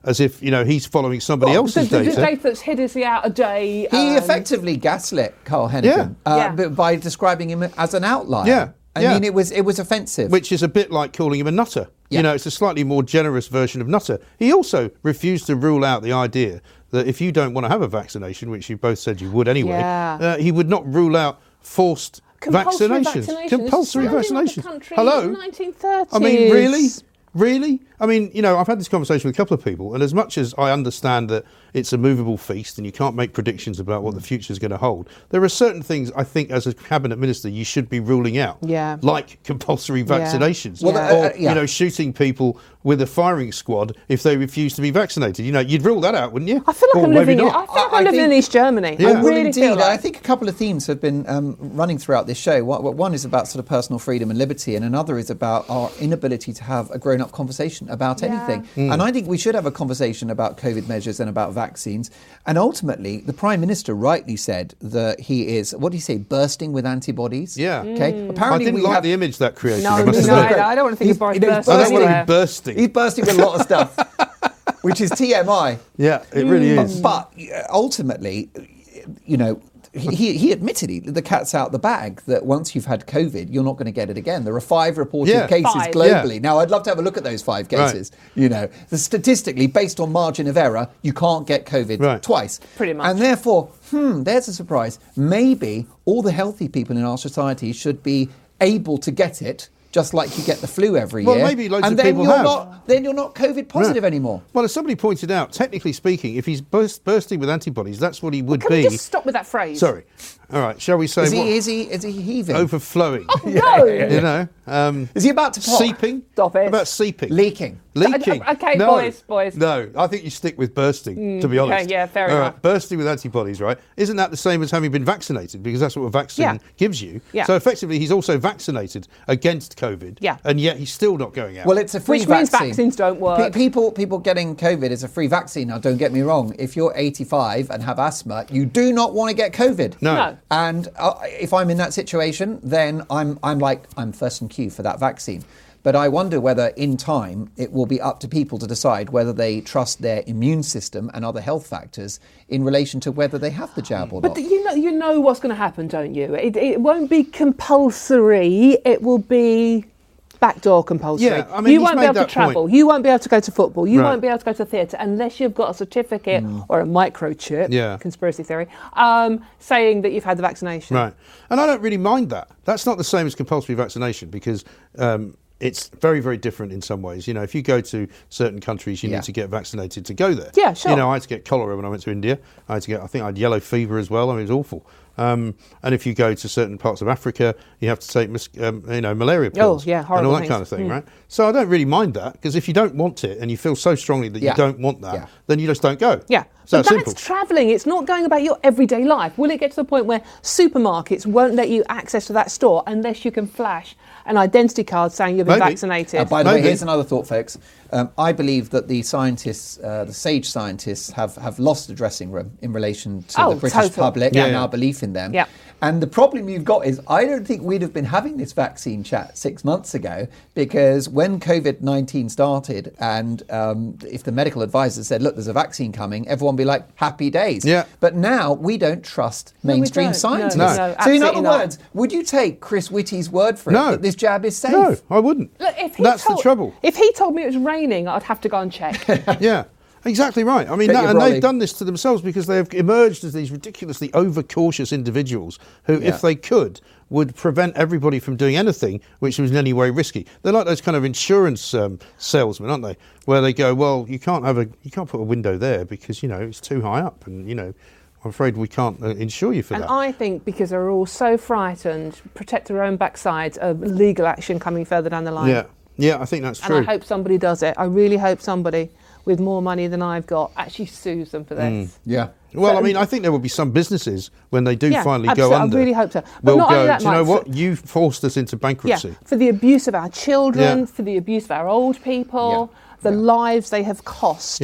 as if, you know, he's following somebody Well, else's the, the, data. the data that's hideously out of date. He um, effectively gaslit Carl Hennigan Yeah. uh, Yeah. b- by describing him as an outlier. Yeah, I yeah. mean, it was it was offensive. Which is a bit like calling him a nutter. Yeah. You know, it's a slightly more generous version of nutter. He also refused to rule out the idea that if you don't want to have a vaccination, which you both said you would anyway, Yeah. uh, he would not rule out forced Compulsory vaccinations. vaccinations. Compulsory It's something like the vaccinations. country Hello? in the nineteen thirties. I mean, really? Really? I mean, you know, I've had this conversation with a couple of people, and as much as I understand that it's a movable feast and you can't make predictions about what the future is going to hold, there are certain things I think as a cabinet minister you should be ruling out. Yeah. Like compulsory vaccinations. Well, Yeah. or, uh, uh, yeah. you know, shooting people with a firing squad if they refuse to be vaccinated. You know, you'd rule that out, wouldn't you? I feel like Or I'm maybe living. In, not. I feel like I- I I'm living in think- East Germany. Yeah. I Well, Well, really indeed, feel like. I think a couple of themes have been um, running throughout this show. One, one is about sort of personal freedom and liberty, and another is about our inability to have a grown-up conversation about Yeah. anything. Hmm. And I think we should have a conversation about COVID measures and about vaccines. And ultimately, the Prime Minister rightly said that he is, what did he say, bursting with antibodies? Yeah. Okay. Mm. I Apparently, didn't we like have, the image that created. No, I must no, admit. I don't want to think He's- of Boris you know, bursting I don't want anywhere. him bursting. He's bursting with a lot of stuff, which is T M I. Yeah, it really is. But uh, ultimately, you know, he, he admitted he, the cat's out the bag, that once you've had COVID, you're not going to get it again. There are five reported Yeah. cases Five. globally. Yeah. Now, I'd love to have a look at those five Right. cases. You know, the statistically, based on margin of error, you can't get COVID Right. twice. Pretty much. And therefore, hmm, there's a surprise. Maybe all the healthy people in our society should be able to get it, just like you get the flu every Well, year. maybe loads and of then people you're have. not then you're not COVID positive Right. anymore. Well, as somebody pointed out, technically speaking, if he's burst, bursting with antibodies, that's what he would Can be. we just stop with that phrase? Sorry. All right. Shall we say Is what? he, is he is he heaving? Overflowing. No. You know, um, Is he about to pop? seeping. Stop it. What about seeping? Leaking. Leaking. Okay, no. boys, boys. No, I think you stick with bursting, to be okay, honest. yeah, fair All enough. right, bursting with antibodies, right? Isn't that the same as having been vaccinated? Because that's what a vaccine Yeah. gives you. Yeah. So effectively, he's also vaccinated against COVID. Yeah. And yet he's still not going out. Well, it's a free Which means vaccine. vaccines don't work. Pe- people, people getting COVID is a free vaccine. Now, don't get me wrong. If you're eighty-five and have asthma, you do not want to get COVID. No. No. And uh, if I'm in that situation, then I'm, I'm like, I'm first in queue for that vaccine. But I wonder whether in time it will be up to people to decide whether they trust their immune system and other health factors in relation to whether they have the jab or But not. you know, you know what's going to happen, don't you? It, it won't be compulsory. It will be backdoor compulsory. Yeah, I mean, you he's won't be made able to that travel. point. You won't be able to go to football. You Right. won't be able to go to the theatre unless you've got a certificate or a microchip. Yeah. Conspiracy theory. Um, saying that you've had the vaccination. Right. And I don't really mind that. That's not the same as compulsory vaccination because um, it's very, very different in some ways. You know, if you go to certain countries, you Yeah. need to get vaccinated to go there. Yeah, sure. You know, I had to get cholera when I went to India. I had to get, I think I had yellow fever as well. I mean, it was awful. Um, and if you go to certain parts of Africa, you have to take, mis- um, you know, malaria pills. Oh, yeah, and horrible all that things. kind of thing, Mm. right? So I don't really mind that because if you don't want it and you feel so strongly that Yeah. you don't want that, Yeah. then you just don't go. Yeah. So But simple. that's travelling. It's not going about your everyday life. Will it get to the point where supermarkets won't let you access to that store unless you can flash an identity card saying you've been Maybe. vaccinated? Uh, by the way, Maybe. here's another thought, folks. Um, I believe that the scientists, uh, the sage scientists, have, have lost the dressing room in relation to Oh, the British total. public Yeah, and yeah. our belief in them. Yeah. And the problem you've got is I don't think we'd have been having this vaccine chat six months ago because when COVID nineteen started and um, if the medical advisor said, look, there's a vaccine coming, everyone would be like, happy days. Yeah. But now we don't trust No, we mainstream don't. No, scientists. no, So in absolutely other not. words, would you take Chris Whitty's word for it No. that this jab is safe? No, I wouldn't. Look, if he That's told, the trouble. If he told me it was raining, I'd have to go and check. Yeah, exactly right. I mean, Get that, your and brolly. they've done this to themselves because they have emerged as these ridiculously overcautious individuals who, Yeah. if they could, would prevent everybody from doing anything which was in any way risky. They're like those kind of insurance um, salesmen, aren't they? Where they go, well, you can't have a, you can't put a window there because you know it's too high up, and you know, I'm afraid we can't uh, insure you for And that. I think because they're all so frightened, protect their own backsides of legal action coming further down the line. yeah, yeah, I think that's And true. I hope somebody does it. I really hope somebody with more money than I've got actually sues them for this. Yeah. Well, So- I mean, I think there will be some businesses when they do Yeah, finally absolutely. go I under. really hope so. But Will not go. only that, Do you know Mike, what? for- You forced us into Yeah, bankruptcy. for the abuse of our children, Yeah. for the abuse of our old people, Yeah. the Yeah. lives they have cost Yeah.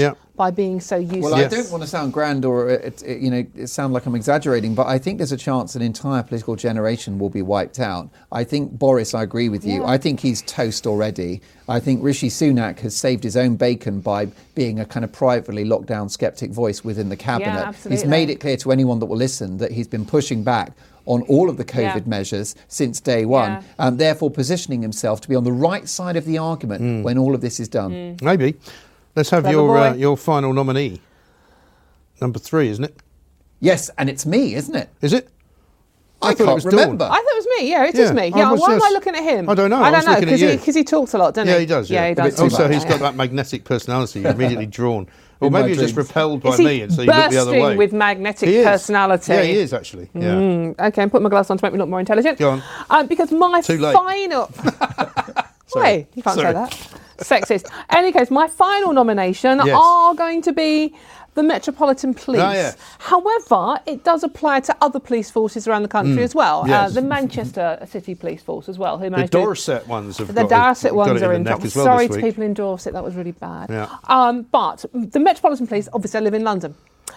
by being so used Well, to I don't want to sound grand or it, it, you know it sound like I'm exaggerating, but I think there's a chance an entire political generation will be wiped out. I think Boris, I agree with you. Yeah. I think he's toast already. I think Rishi Sunak has saved his own bacon by being a kind of privately locked down sceptic voice within the cabinet. Yeah, absolutely. He's made it clear to anyone that will listen that he's been pushing back on all of the COVID Yeah. measures since day one, Yeah. and therefore positioning himself to be on the right side of the argument when all of this is done. Maybe. Let's have Clever your uh, boy. your final nominee. Number three, isn't it? Yes, and it's me, isn't it? Is it? I, thought it can't was remember. I thought it was me. Yeah, it Yeah, is me. I Yeah, was why am I just- looking at him? I don't know, I I don't was know looking at because he you. because he talks a lot, doesn't he? Yeah, he does. Yeah, he But does. Also, talk a lot, he's yeah, got yeah. that magnetic personality. You're immediately drawn. Or In maybe my you're just dreams. repelled by Is he me, and so you look the other bursting way. with magnetic He is. personality? Yeah, he is actually. Yeah. Mm, okay, put my glass on to make me look more intelligent. Go on. Um, because my Too late. final. Wait, you can't Sorry. say that. Sexist. In any case, my final nomination Yes. are going to be the Metropolitan Police. Ah, yes. However, it does apply to other police forces around the country as well. Uh, yes. the Manchester City Police Force as well. Who The managed to- Dorset ones have the got Dorset it, ones got it are in in the neck trouble. as well Sorry this to week. people in Dorset, that was really bad. Yeah. Um, but the Metropolitan Police, obviously, I live in London.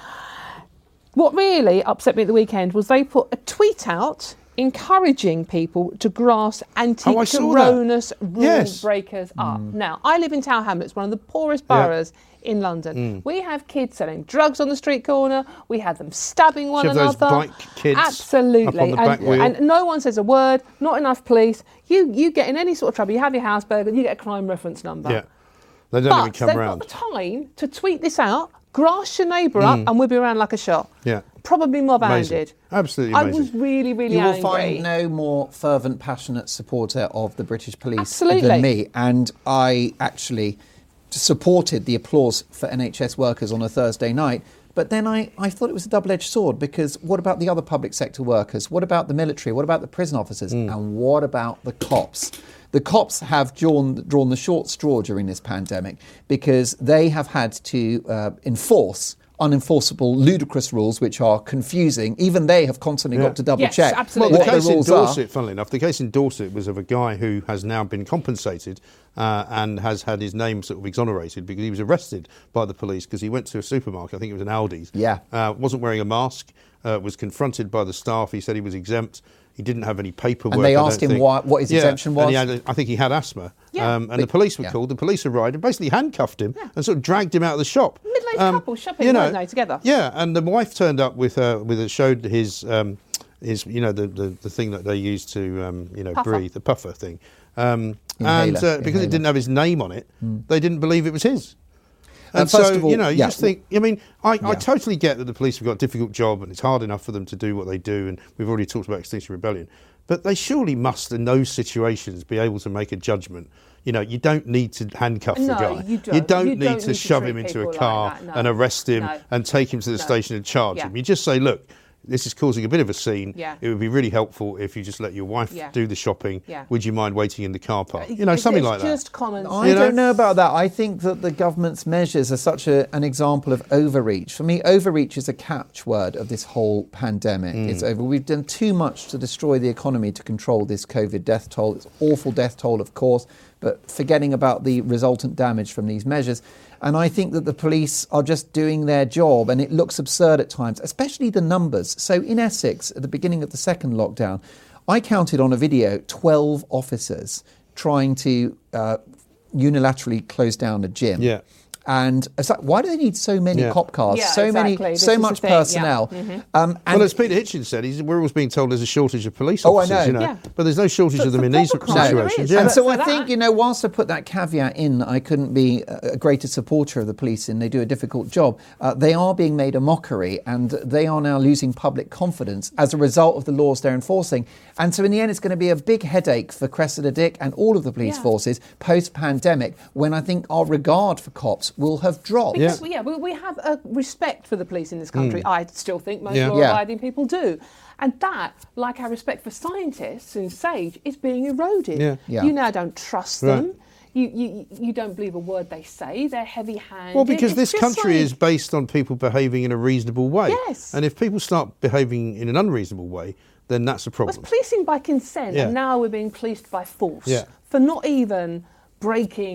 What really upset me at the weekend was they put a tweet out encouraging people to grass Oh, I saw that. anti-coronas rule Yes. breakers up. Now, I live in Tower Hamlets, one of the poorest Yeah. boroughs in London. We have kids selling drugs on the street corner. We have them stabbing one You have those another. bike kids Absolutely. up on the and, back wheel. and no one says a word, not enough police. You you get in any sort of trouble, you have your house burgled, you get a crime reference number. Yeah. They don't But even come they've round. got the time to tweet this out, grass your neighbour up, and we'll be around like a shot. Yeah. Probably Amazing. mob-handed. Absolutely I amazing. was really, really You will angry. find no more fervent, passionate supporter of the British police Absolutely. than me. And I actually supported the applause for N H S workers on a Thursday night. But then I, I thought it was a double-edged sword, because what about the other public sector workers? What about the military? What about the prison officers? And what about the cops? The cops have drawn, drawn the short straw during this pandemic, because they have had to uh, enforce unenforceable, ludicrous rules which are confusing. Even they have constantly Yeah. got to double Yes, check absolutely. what the the case in rules Dorset, are. funnily enough, the case in Dorset was of a guy who has now been compensated uh, and has had his name sort of exonerated because he was arrested by the police because he went to a supermarket, I think it was an Aldi's, Yeah. uh, wasn't wearing a mask, uh, was confronted by the staff. He said he was exempt. He didn't have any paperwork. And they I asked don't him think. why- what his Yeah, exemption and he was? had, I think he had asthma. Yeah. Um, and the police were yeah. called. The police arrived and basically handcuffed him and sort of dragged him out of the shop. Middle-aged Um, couple shopping, you know, weren't they, together? Yeah, and the wife turned up with her, with a, showed his, um, his, you know, the, the, the thing that they use to, um, you know, Puffer. breathe, the puffer thing. Um, Inhaler, and uh, because inhaler. it didn't have his name on it, they didn't believe it was his. And Uh, first so, of all, you know, you yeah. just think, I mean, I, I Yeah. totally get that the police have got a difficult job and it's hard enough for them to do what they do, and we've already talked about Extinction Rebellion, but they surely must, in those situations, be able to make a judgment. You know, you don't need to handcuff the No, guy. you don't. You don't You don't need need to to shove treat him into a people like car that, no. and arrest him No. and take him to the No. station and charge Yeah. him. You just say, look, this is causing a bit of a scene. Yeah. It would be really helpful if you just let your wife Yeah. do the shopping. Yeah. Would you mind waiting in the car park? You know, It's- something it's like that. just common I You know? don't know about that. I think that the government's measures are such a, an example of overreach. For me, overreach is a catchword of this whole pandemic. Mm. It's over. We've done too much to destroy the economy to control this COVID death toll. It's awful death toll, of course, but forgetting about the resultant damage from these measures. And I think that the police are just doing their job, and it looks absurd at times, especially the numbers. So in Essex, at the beginning of the second lockdown, I counted on a video twelve officers trying to uh, unilaterally close down a gym. Yeah. And it's like, why do they need so many Yeah. cop cars, Yeah, so exactly. many, This so is the much thing, yeah. personnel? Um, and Well, as Peter Hitchens said, he's, we're always being told there's a shortage of police Oh, I officers, know. you know, Yeah. but there's no shortage For- of them for in these proper crime, there situations. is. Yeah. And so For I that- think, you know, whilst I put that caveat in, I couldn't be a a greater supporter of the police, and they do a difficult job. Uh, they are being made a mockery, and they are now losing public confidence as a result of the laws they're enforcing. And so in the end, it's going to be a big headache for Cressida Dick and all of the police Yeah. forces post-pandemic, when I think our regard for cops will have dropped. Because yeah, we, we have a respect for the police in this country. I still think most Mm. Yeah. law-abiding people do. And that, like our respect for scientists and SAGE, is being eroded. Yeah. Yeah. You now don't trust Right. them. You, you you don't believe a word they say. They're heavy-handed. Well, because It's this just country like- is based on people behaving in a reasonable way. Yes. And if people start behaving in an unreasonable way, then that's a Well, problem. it's policing by consent, Yeah. and now we're being policed by force Yeah. for not even breaking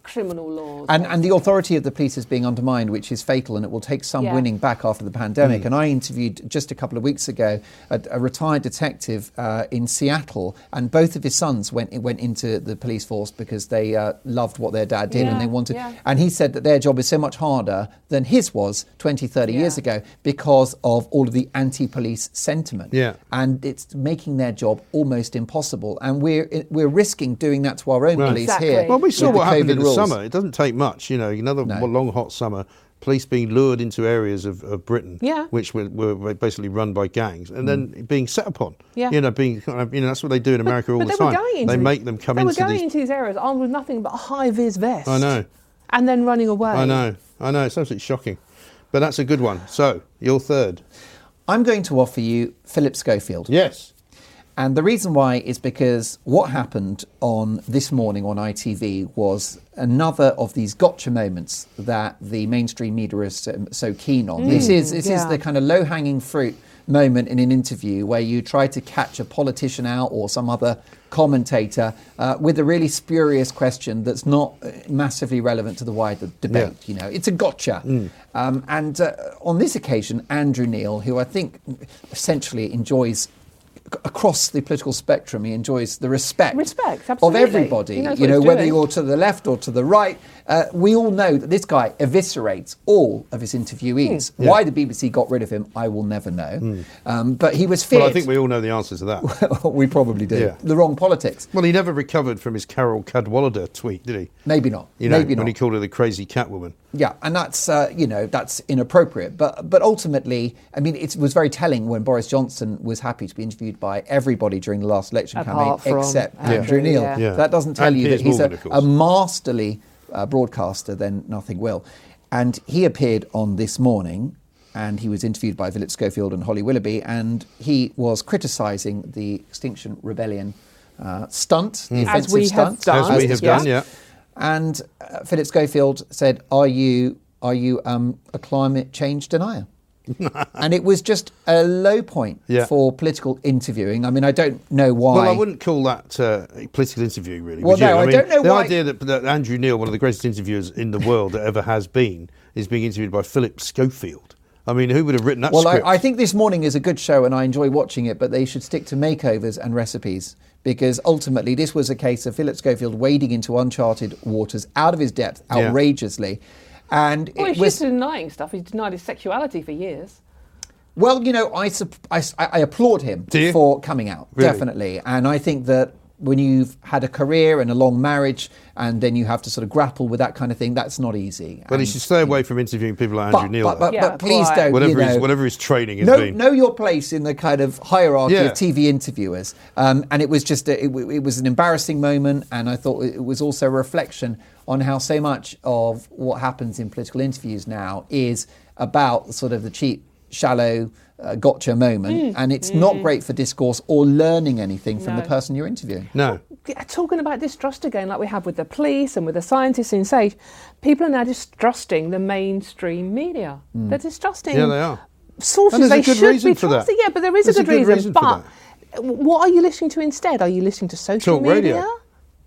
criminal laws. And, and the authority of the police is being undermined, which is fatal, and it will take some Yeah. winning back after the pandemic. Mm. And I interviewed just a couple of weeks ago a, a retired detective uh, in Seattle, and both of his sons went went into the police force because they uh, loved what their dad did Yeah, and they wanted. yeah. And he said that their job is so much harder than his was twenty, thirty Yeah. years ago because of all of the anti-police sentiment. Yeah. And it's making their job almost impossible. And we're we're risking doing that to our own Right. police Exactly. here. Well, we saw with the what happened COVID in the rules. summer. It doesn't take much, you know, another No. long, hot summer, police being lured into areas of, of Britain, Yeah. which were, were basically run by gangs, and then being set upon. Yeah. You know, being, you know, that's what they do in America all but the they were time. going into They the- make them come They into were going these. into these areas armed with nothing but a high-vis vest. I know, And then running away. I know, I know. It's absolutely shocking, but that's a good one. So, your third. I'm going to offer you Philip Schofield. Yes. And the reason why is because what happened on this morning on I T V was another of these gotcha moments that the mainstream media is so, so keen on. this is this is yeah. the kind of low-hanging fruit moment in an interview where you try to catch a politician out or some other commentator uh, with a really spurious question that's not uh, massively relevant to the wider debate. Yeah. You know, it's a gotcha. Um, and uh, on this occasion, Andrew Neil, who I think essentially enjoys across the political spectrum, he enjoys the respect, Respect, of absolutely. everybody. He knows You what know, he's whether doing. you're to the left or to the right. Uh, we all know that this guy eviscerates all of his interviewees. Hmm. Yeah. Why the B B C got rid of him, I will never know. Um, but he was feared. Well, I think we all know the answer to that. we probably do. Yeah. The wrong politics. Well, he never recovered from his Carol Cadwallader tweet, did he? Maybe not. You know, Maybe when not. he called her the crazy Catwoman. Yeah, and that's uh, you know that's inappropriate. But but ultimately, I mean, it was very telling when Boris Johnson was happy to be interviewed by everybody during the last election Apart campaign, from except Andrew, Andrew Neil. yeah. Yeah. That doesn't tell And you Piers that he's Morgan, a, of course. a masterly uh, broadcaster. Then nothing will. And he appeared on This Morning, and he was interviewed by Philip Schofield and Holly Willoughby, and he was criticising the Extinction Rebellion uh, stunt, the Mm. offensive As we have stunt, done. As we have done, yeah. and uh, Philip Schofield said, "Are you are you um, a climate change denier?" And it was just a low point Yeah. for political interviewing. I mean, I don't know why. Well, I wouldn't call that uh, a political interview, really. Well, would you? no, I mean, don't know the why- idea that, that Andrew Neil, one of the greatest interviewers in the world that ever has been, is being interviewed by Philip Schofield. I mean, who would have written that Well, script? I, I think This Morning is a good show, and I enjoy watching it. But they should stick to makeovers and recipes, because ultimately this was a case of Philip Schofield wading into uncharted waters, out of his depth, Yeah. outrageously, and Well, it he's was. just denying stuff. He's denied his sexuality for years. Well, you know, I, sup- I, I applaud him Do you? for coming out, Really? definitely. And I think that when you've had a career and a long marriage and then you have to sort of grapple with that kind of thing, that's not easy. Well, he And- should stay away from interviewing people like but, Andrew Neil. but, but, though. Yeah, but please quite. don't, whatever, you know, his, whatever his training has know, been. know your place in the kind of hierarchy Yeah. of T V interviewers. Um, and it was just, a, it, w- it was an embarrassing moment. And I thought it was also a reflection on how so much of what happens in political interviews now is about sort of the cheap, shallow, uh, gotcha moment. And it's not great for discourse or learning anything from No. the person you're interviewing. No. Yeah, talking about distrust again, like we have with the police and with the scientists in Sage, people are now distrusting the mainstream media. They're distrusting Yeah, they are. sources And there's a they good should reason be for that. trusting. Yeah, but there is There's a a good, good reason. reason for but what are you listening to instead? Are you listening to social Talk radio. media?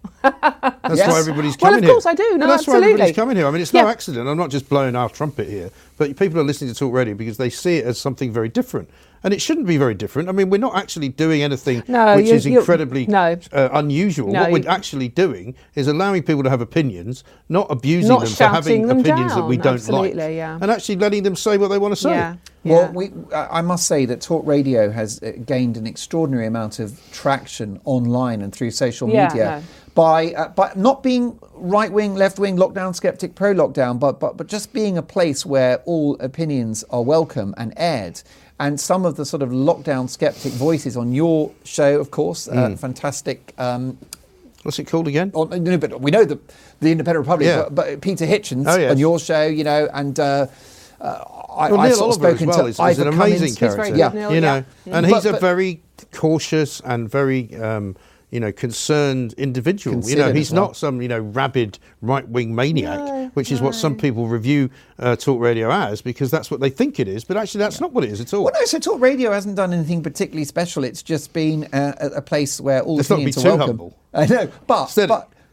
That's Yes. why everybody's Well, coming of course here. I do. No, Well, that's absolutely. why everybody's coming here. I mean, it's no Yeah. accident. I'm not just blowing our trumpet here, but people are listening to Talk Radio because they see it as something very different. And it shouldn't be very different. I mean, we're not actually doing anything No, which you- is you- incredibly no. uh, unusual. No, what you- we're actually doing is allowing people to have opinions, not abusing Not them for shouting having them opinions that down. we don't Absolutely, like. yeah. And actually letting them say what they want to say. Yeah. Well, yeah. we, I I must say that Talk Radio has uh, gained an extraordinary amount of traction online and through social Yeah, media no. by uh, by not being right wing, left wing, lockdown skeptic, pro lockdown, but, but but just being a place where all opinions are welcome and aired. And some of the sort of lockdown skeptic voices on your show, of course, uh, fantastic. Um, What's it called again? on, no, but we know the the Independent Republic, Yeah. but, but Peter Hitchens Oh, yes. on your show, you know, and. Uh, uh, I, Well, I've Neil sort of Oliver as spoken well to is, is Ivor an amazing Cummins. character. very Yeah. good, Neil, you know, yeah. and he's But- a but- very cautious and very, um, you know, concerned individual. You know, Considered he's as well. not some, you know, rabid right-wing maniac, No, which is what some people review uh, Talk Radio as, because that's what they think it is. But actually, that's not what it is at all. Well, no, so Talk Radio hasn't done anything particularly special. It's just been uh, a, a place where all Let's not be opinions too are welcome. humble. I know, but Steady. but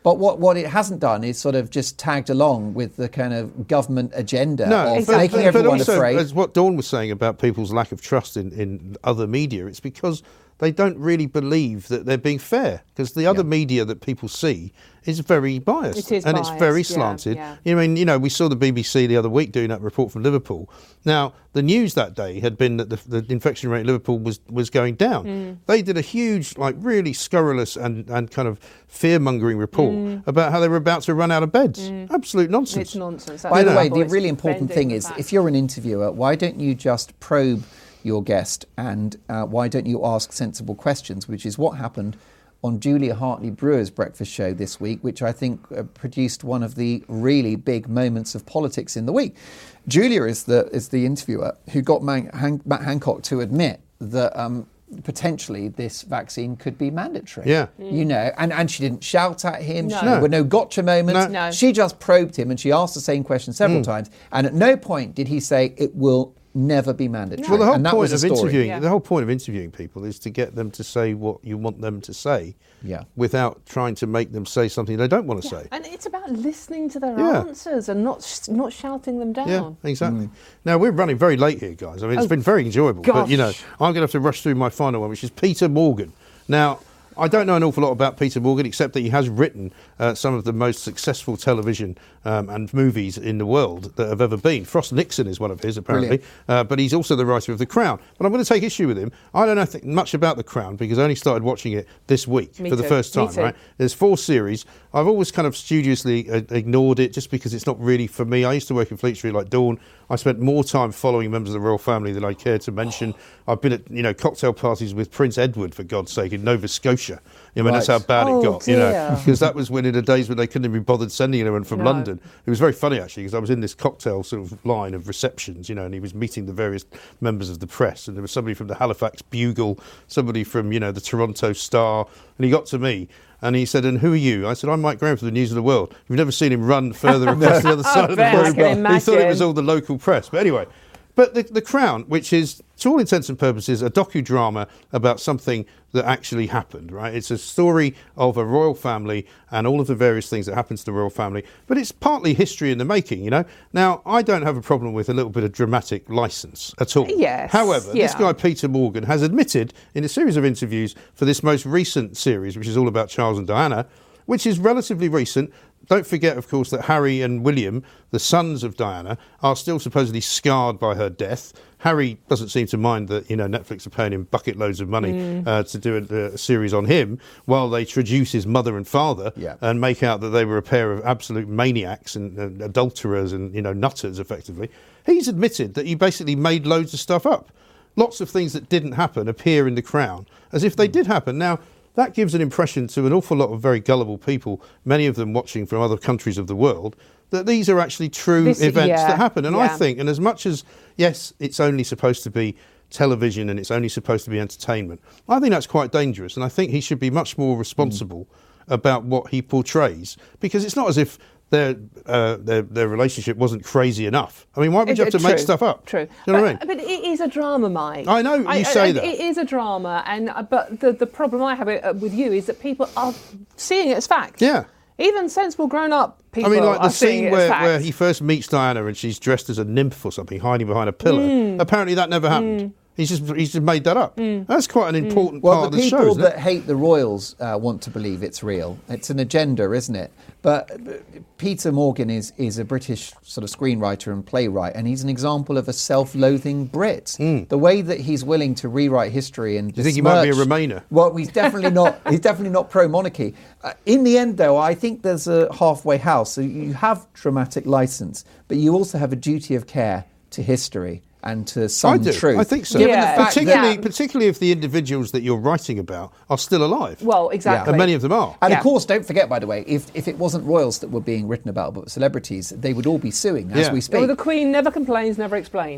But what, what it hasn't done is sort of just tagged along with the kind of government agenda No, of exactly. making but, everyone but also, afraid. as what Dawn was saying about people's lack of trust in, in other media, it's because they don't really believe that they're being fair, because the other Yeah. media that people see is very biased. It is and biased, it's very yeah, slanted. yeah. I mean, you know, we saw the B B C the other week doing that report from Liverpool. Now, the news that day had been that the, the infection rate in Liverpool was, was going down. Mm. They did a huge, like, really scurrilous and, and kind of fear-mongering report Mm. about how they were about to run out of beds. Absolute nonsense. It's nonsense. By the That's way, the always really important bending thing the is, facts. if you're an interviewer, why don't you just probe your guest, and uh, why don't you ask sensible questions, which is what happened on Julia Hartley Brewer's breakfast show this week, which I think uh, produced one of the really big moments of politics in the week. Julia is the is the interviewer who got Man- Han- Matt Hancock to admit that um, potentially this vaccine could be mandatory. Yeah. You know, and, and she didn't shout at him. No. She, there No. were no gotcha moments. No. No. She just probed him, and she asked the same question several times. And at no point did he say it will never be mandatory. Well, the whole and that point was of the story. interviewing Yeah. the whole point of interviewing people is to get them to say what you want them to say, Yeah. without trying to make them say something they don't want to say. And it's about listening to their Yeah. answers and not sh- not shouting them down. Yeah, exactly. Now, we're running very late here, guys. I mean, it's Oh, been very enjoyable. But, you know, gosh. I'm going to have to rush through my final one, which is Peter Morgan. Now, I don't know an awful lot about Peter Morgan, except that he has written uh, some of the most successful television um, and movies in the world that have ever been. Frost Nixon is one of his, apparently. Uh, but he's also the writer of The Crown. But I'm going to take issue with him. I don't know th- much about The Crown because I only started watching it this week Me for the too. first Me time, too. right? There's four series. I've always kind of studiously uh, ignored it just because it's not really for me. I used to work in Fleet Street like Dawn. I spent more time following members of the royal family than I care to mention. I've been at, you know, cocktail parties with Prince Edward, for God's sake, in Nova Scotia. I mean, that's how Right. bad Oh, it got, you know, dear. because that was when in the days when they couldn't be bothered sending anyone from No. London. It was very funny, actually, because I was in this cocktail sort of line of receptions, you know, and he was meeting the various members of the press. And there was somebody from the Halifax Bugle, somebody from, you know, the Toronto Star. And he got to me. And he said, and who are you? I said, I'm Mike Graham from the News of the World. You've never seen him run further across the other side of the bet, I room. can He thought it imagine. was all the local press. But anyway, but the, the Crown, which is, to all intents and purposes, a docudrama about something that actually happened, right? It's a story of a royal family and all of the various things that happen to the royal family, but it's partly history in the making, you know? Now, I don't have a problem with a little bit of dramatic licence at all. Yes, However, this yeah. guy, Peter Morgan, has admitted in a series of interviews for this most recent series, which is all about Charles and Diana, which is relatively recent. Don't forget, of course, that Harry and William, the sons of Diana, are still supposedly scarred by her death. Harry doesn't seem to mind that, you know, Netflix are paying him bucket loads of money Mm. uh, to do a, a series on him, while they traduce his mother and father Yeah. and make out that they were a pair of absolute maniacs and, and adulterers and, you know, nutters, effectively. He's admitted that he basically made loads of stuff up. Lots of things that didn't happen appear in The Crown as if they did happen. Now, that gives an impression to an awful lot of very gullible people, many of them watching from other countries of the world, that these are actually true This- events yeah, that happen. And I yeah. think, and as much as, yes, it's only supposed to be television and it's only supposed to be entertainment, I think that's quite dangerous. And I think he should be much more responsible Mm. about what he portrays, because it's not as if their, uh, their their relationship wasn't crazy enough. I mean, why would you have to It- make true, stuff up? True. Do you know but, what I mean? but it is a drama, Mike. I know, you say that. It is a drama, and uh, but the, the problem I have uh, with you is that people are seeing it as fact. Yeah. Even sensible grown-up people I mean, like are the seeing scene it where, as fact. where he first meets Diana and she's dressed as a nymph or something, hiding behind a pillar. Mm. Apparently, that never happened. He's just he's just made that up. That's quite an important Well, part the of the show, people isn't that it? hate the royals uh, want to believe it's real. It's an agenda, isn't it? But uh, Peter Morgan is is a British sort of screenwriter and playwright, and he's an example of a self-loathing Brit. The way that he's willing to rewrite history and Hmm. you think he might be a besmirch- Remainer? Well, he's definitely not. He's definitely not pro-monarchy. Uh, in the end, though, I think there's a halfway house. So you have dramatic license, but you also have a duty of care to history and to some I do. truth. I think so. Given Yeah. the fact particularly, Yeah. particularly if the individuals that you're writing about are still alive. Well, exactly. And many of them are. And Yeah. of course, don't forget, by the way, if, if it wasn't royals that were being written about, but celebrities, they would all be suing as Yeah. we speak. Well, the Queen never complains, never explains.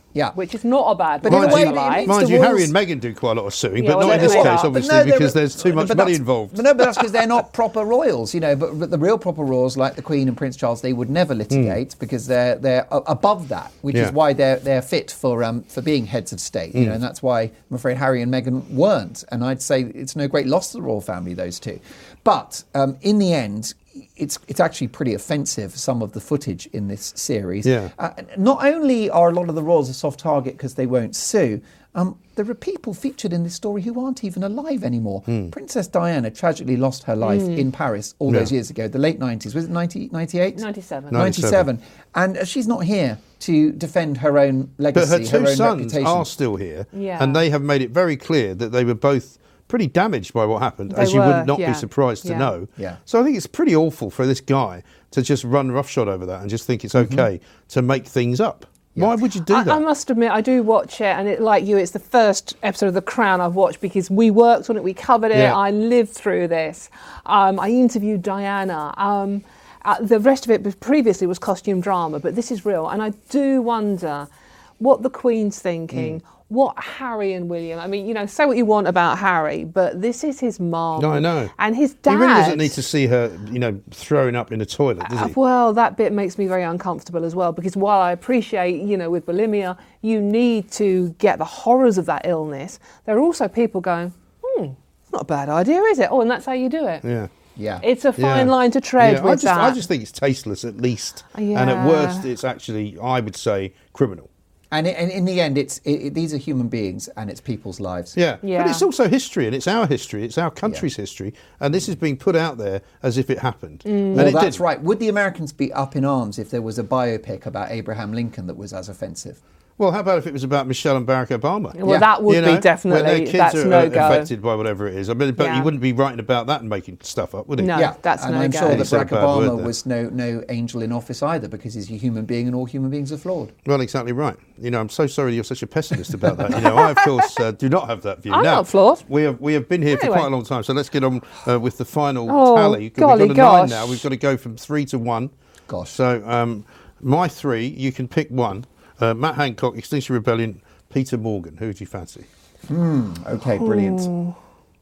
Yeah. Which is not a bad But one. in a way, to lie. it- Mind the you, Harry rules- and Meghan do quite a lot of suing, Yeah, but well, not in they this do. case, But obviously, no, they're- because there's too much but money that's- involved. But no, but that's because they're not proper royals, you know. But, but the real proper royals, like the Queen and Prince Charles, they would never litigate because they're they're a- above that, which Yeah. is why they're they're fit for um for being heads of state, you know. And that's why I'm afraid Harry and Meghan weren't. And I'd say it's no great loss to the royal family, those two. But um, in the end, it's it's actually pretty offensive, some of the footage in this series. Yeah. Uh, not only are a lot of the royals a soft target because they won't sue, um, there are people featured in this story who aren't even alive anymore. Hmm. Princess Diana tragically lost her life in Paris all those Yeah. years ago, the late nineties. Was it ninety, ninety-eight? ninety-seven. ninety-seven. And uh, she's not here to defend her own But legacy, her two own sons reputation. are still here, Yeah. and they have made it very clear that they were both pretty damaged by what happened, They as you were, would not yeah. be surprised to Yeah. know. Yeah. So I think it's pretty awful for this guy to just run roughshod over that and just think it's okay to make things up. Why would you do I, that? I must admit, I do watch it, and it, like you, it's the first episode of The Crown I've watched because we worked on it, we covered it, Yeah. I lived through this. Um, I interviewed Diana. Um, uh, the rest of it was- previously was costume drama, but this is real, and I do wonder what the Queen's thinking. What Harry and William, I mean, you know, say what you want about Harry, but this is his mum. No, I know. And his dad. He really doesn't need to see her, you know, throwing up in a toilet, does Uh, he? Well, that bit makes me very uncomfortable as well, because while I appreciate, you know, with bulimia, you need to get the horrors of that illness, there are also people going, hmm, it's not a bad idea, is it? Oh, and that's how you do it. Yeah. Yeah. It's a fine Yeah. line to tread Yeah, with I just, that. I just think it's tasteless at least. And at Yeah. worst, it's actually, I would say, criminal. And, i- and in the end, it's it, it- these are human beings and it's people's lives. Yeah. Yeah. But it's also history, and it's our history, it's our country's history, and this is being put out there as if it happened. And Well, it that's didn't. right. Would the Americans be up in arms if there was a biopic about Abraham Lincoln that was as offensive? Well, how about if it was about Michelle and Barack Obama? Well, Yeah. that would You know, be definitely, when their kids that's are no uh, go. affected by whatever it is. I mean, but Yeah. he wouldn't be writing about that and making stuff up, would he? No. yeah, that's and no I'm go. sure He that said a Barack bad word Obama there. was no no angel in office either because he's a human being and all human beings are flawed. Well, exactly right. You know, I'm so sorry you're such a pessimist about that. You know, I of course uh, do not have that view. I'm now, not flawed. We have we have been here for Anyway. quite a long time, so let's get on uh, with the final Oh, tally. golly We've got a nine gosh. now. We've got to go from three to one. Gosh. So um, my three, you can pick one. Uh, Matt Hancock, Extinction Rebellion, Peter Morgan. Who would you fancy? Okay, brilliant.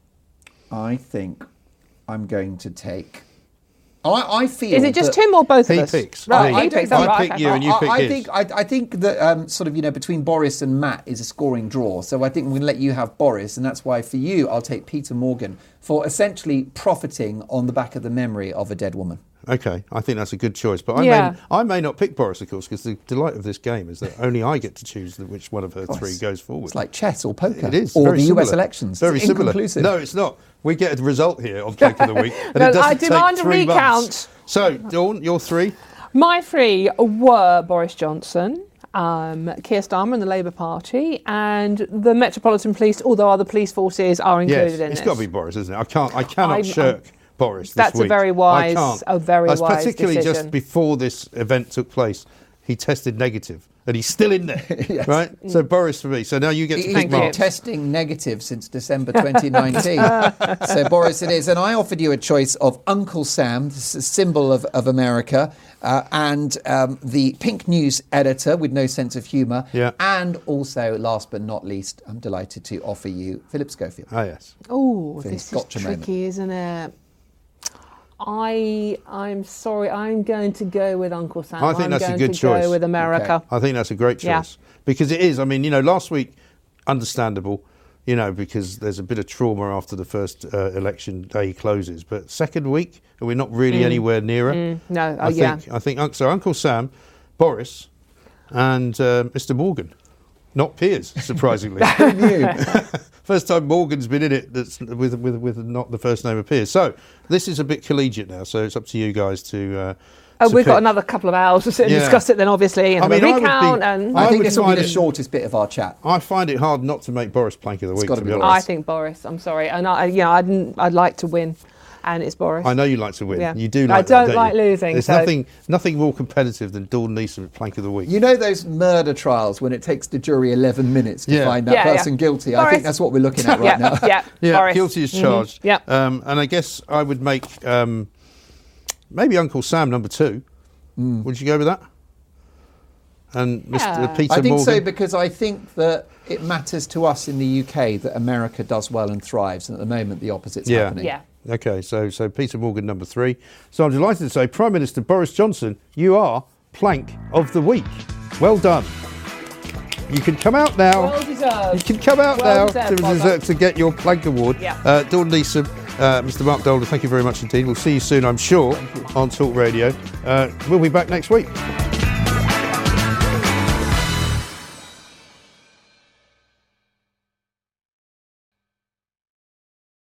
I think I'm going to take. I, I feel. Is it just that- him or both of He us? picks. Right, Me. he picks. I oh, right, pick okay. you and you I, pick I his. think I, I think that um, sort of you know between Boris and Matt is a scoring draw. So I think I'm going to let you have Boris, and that's why for you I'll take Peter Morgan for essentially profiting on the back of the memory of a dead woman. Okay, I think that's a good choice. But I, Yeah. may, I may not pick Boris, of course, because the delight of this game is that only I get to choose the, which one of her three it's- goes forward. It's like chess or poker. It is. Or very the U S similar. elections. Very it's similar. inconclusive. No, it's not. We get a result here on Plank of the Week. And No, it doesn't I take demand a three recount. months. So, Dawn, your three? My three were Boris Johnson, um, Keir Starmer and the Labour Party, and the Metropolitan Police, although other police forces are included Yes, in it's this. got to be Boris, isn't it? I can't. I cannot I'm- shirk Boris. This That's a week. very I wise- can't. a very As wise particularly decision. just before this event took place, he tested negative, and he's still in there, Yes. right? So Boris for me. So now you get to He's pick been Mark. testing negative since December twenty nineteen. So, Boris, it is. And I offered you a choice of Uncle Sam, this is a symbol of, of America, uh, and um, the Pink News editor with no sense of humour. Yeah. And also, last but not least, I'm delighted to offer you Philip Schofield. Ah, yes. Oh, For his this is gotcha tricky, moment. isn't it? I, I'm sorry, I'm going to go with Uncle Sam. I think I'm that's a going good to choice. go with America. Okay. I think that's a great choice Yeah. because it is. I mean, you know, last week, understandable, you know, because there's a bit of trauma after the first uh, election day closes. But second week, and we're not really anywhere nearer. No, oh, I yeah. think. I think. So Uncle Sam, Boris, and uh, Mister Morgan, not Piers, surprisingly. First time Morgan's been in it that's with with with not the first name of Piers. So this is a bit collegiate now. So it's up to you guys to. Uh, Oh, to we've got pick. another couple of hours to sit and Yeah. discuss it then, obviously, and I have a mean, I would be- recount. and I I think would this will be find the it- shortest bit of our chat. I find it hard not to make Boris Plank of the Week. gotta To be be Boris. I honest, think Boris. I'm sorry, and I, you know, I'd, I'd like to win, and it's Boris. I know you like to win. Yeah. You do. I Like that, don't don't like you? losing, There's so- nothing, nothing more competitive than Dawn Neeson at Plank of the Week. You know those murder trials when it takes the jury eleven minutes to Yeah. find that Yeah, yeah. person guilty? I Boris. think that's what we're looking at right yeah, now. yeah, yeah, Boris. guilty as charged. Yeah. Um, and I guess I would make um, maybe Uncle Sam number two. Mm. Would you go with that? And Mister Yeah. Peter I think Morgan. so because I think that it matters to us in the U K that America does well and thrives, and at the moment the opposite's Yeah. happening. Yeah. Okay, so so Peter Morgan, number three. So I'm delighted to say, Prime Minister Boris Johnson, you are Plank of the Week. Well done. You can come out now. Well deserved. You can come out Well now deserved, to, Bobber. deserve to get your Plank Award. Yeah. Uh, Dawn Neeson, uh, Mister Mark Dolder, thank you very much indeed. We'll see you soon, I'm sure, on Talk Radio. Uh, we'll be back next week.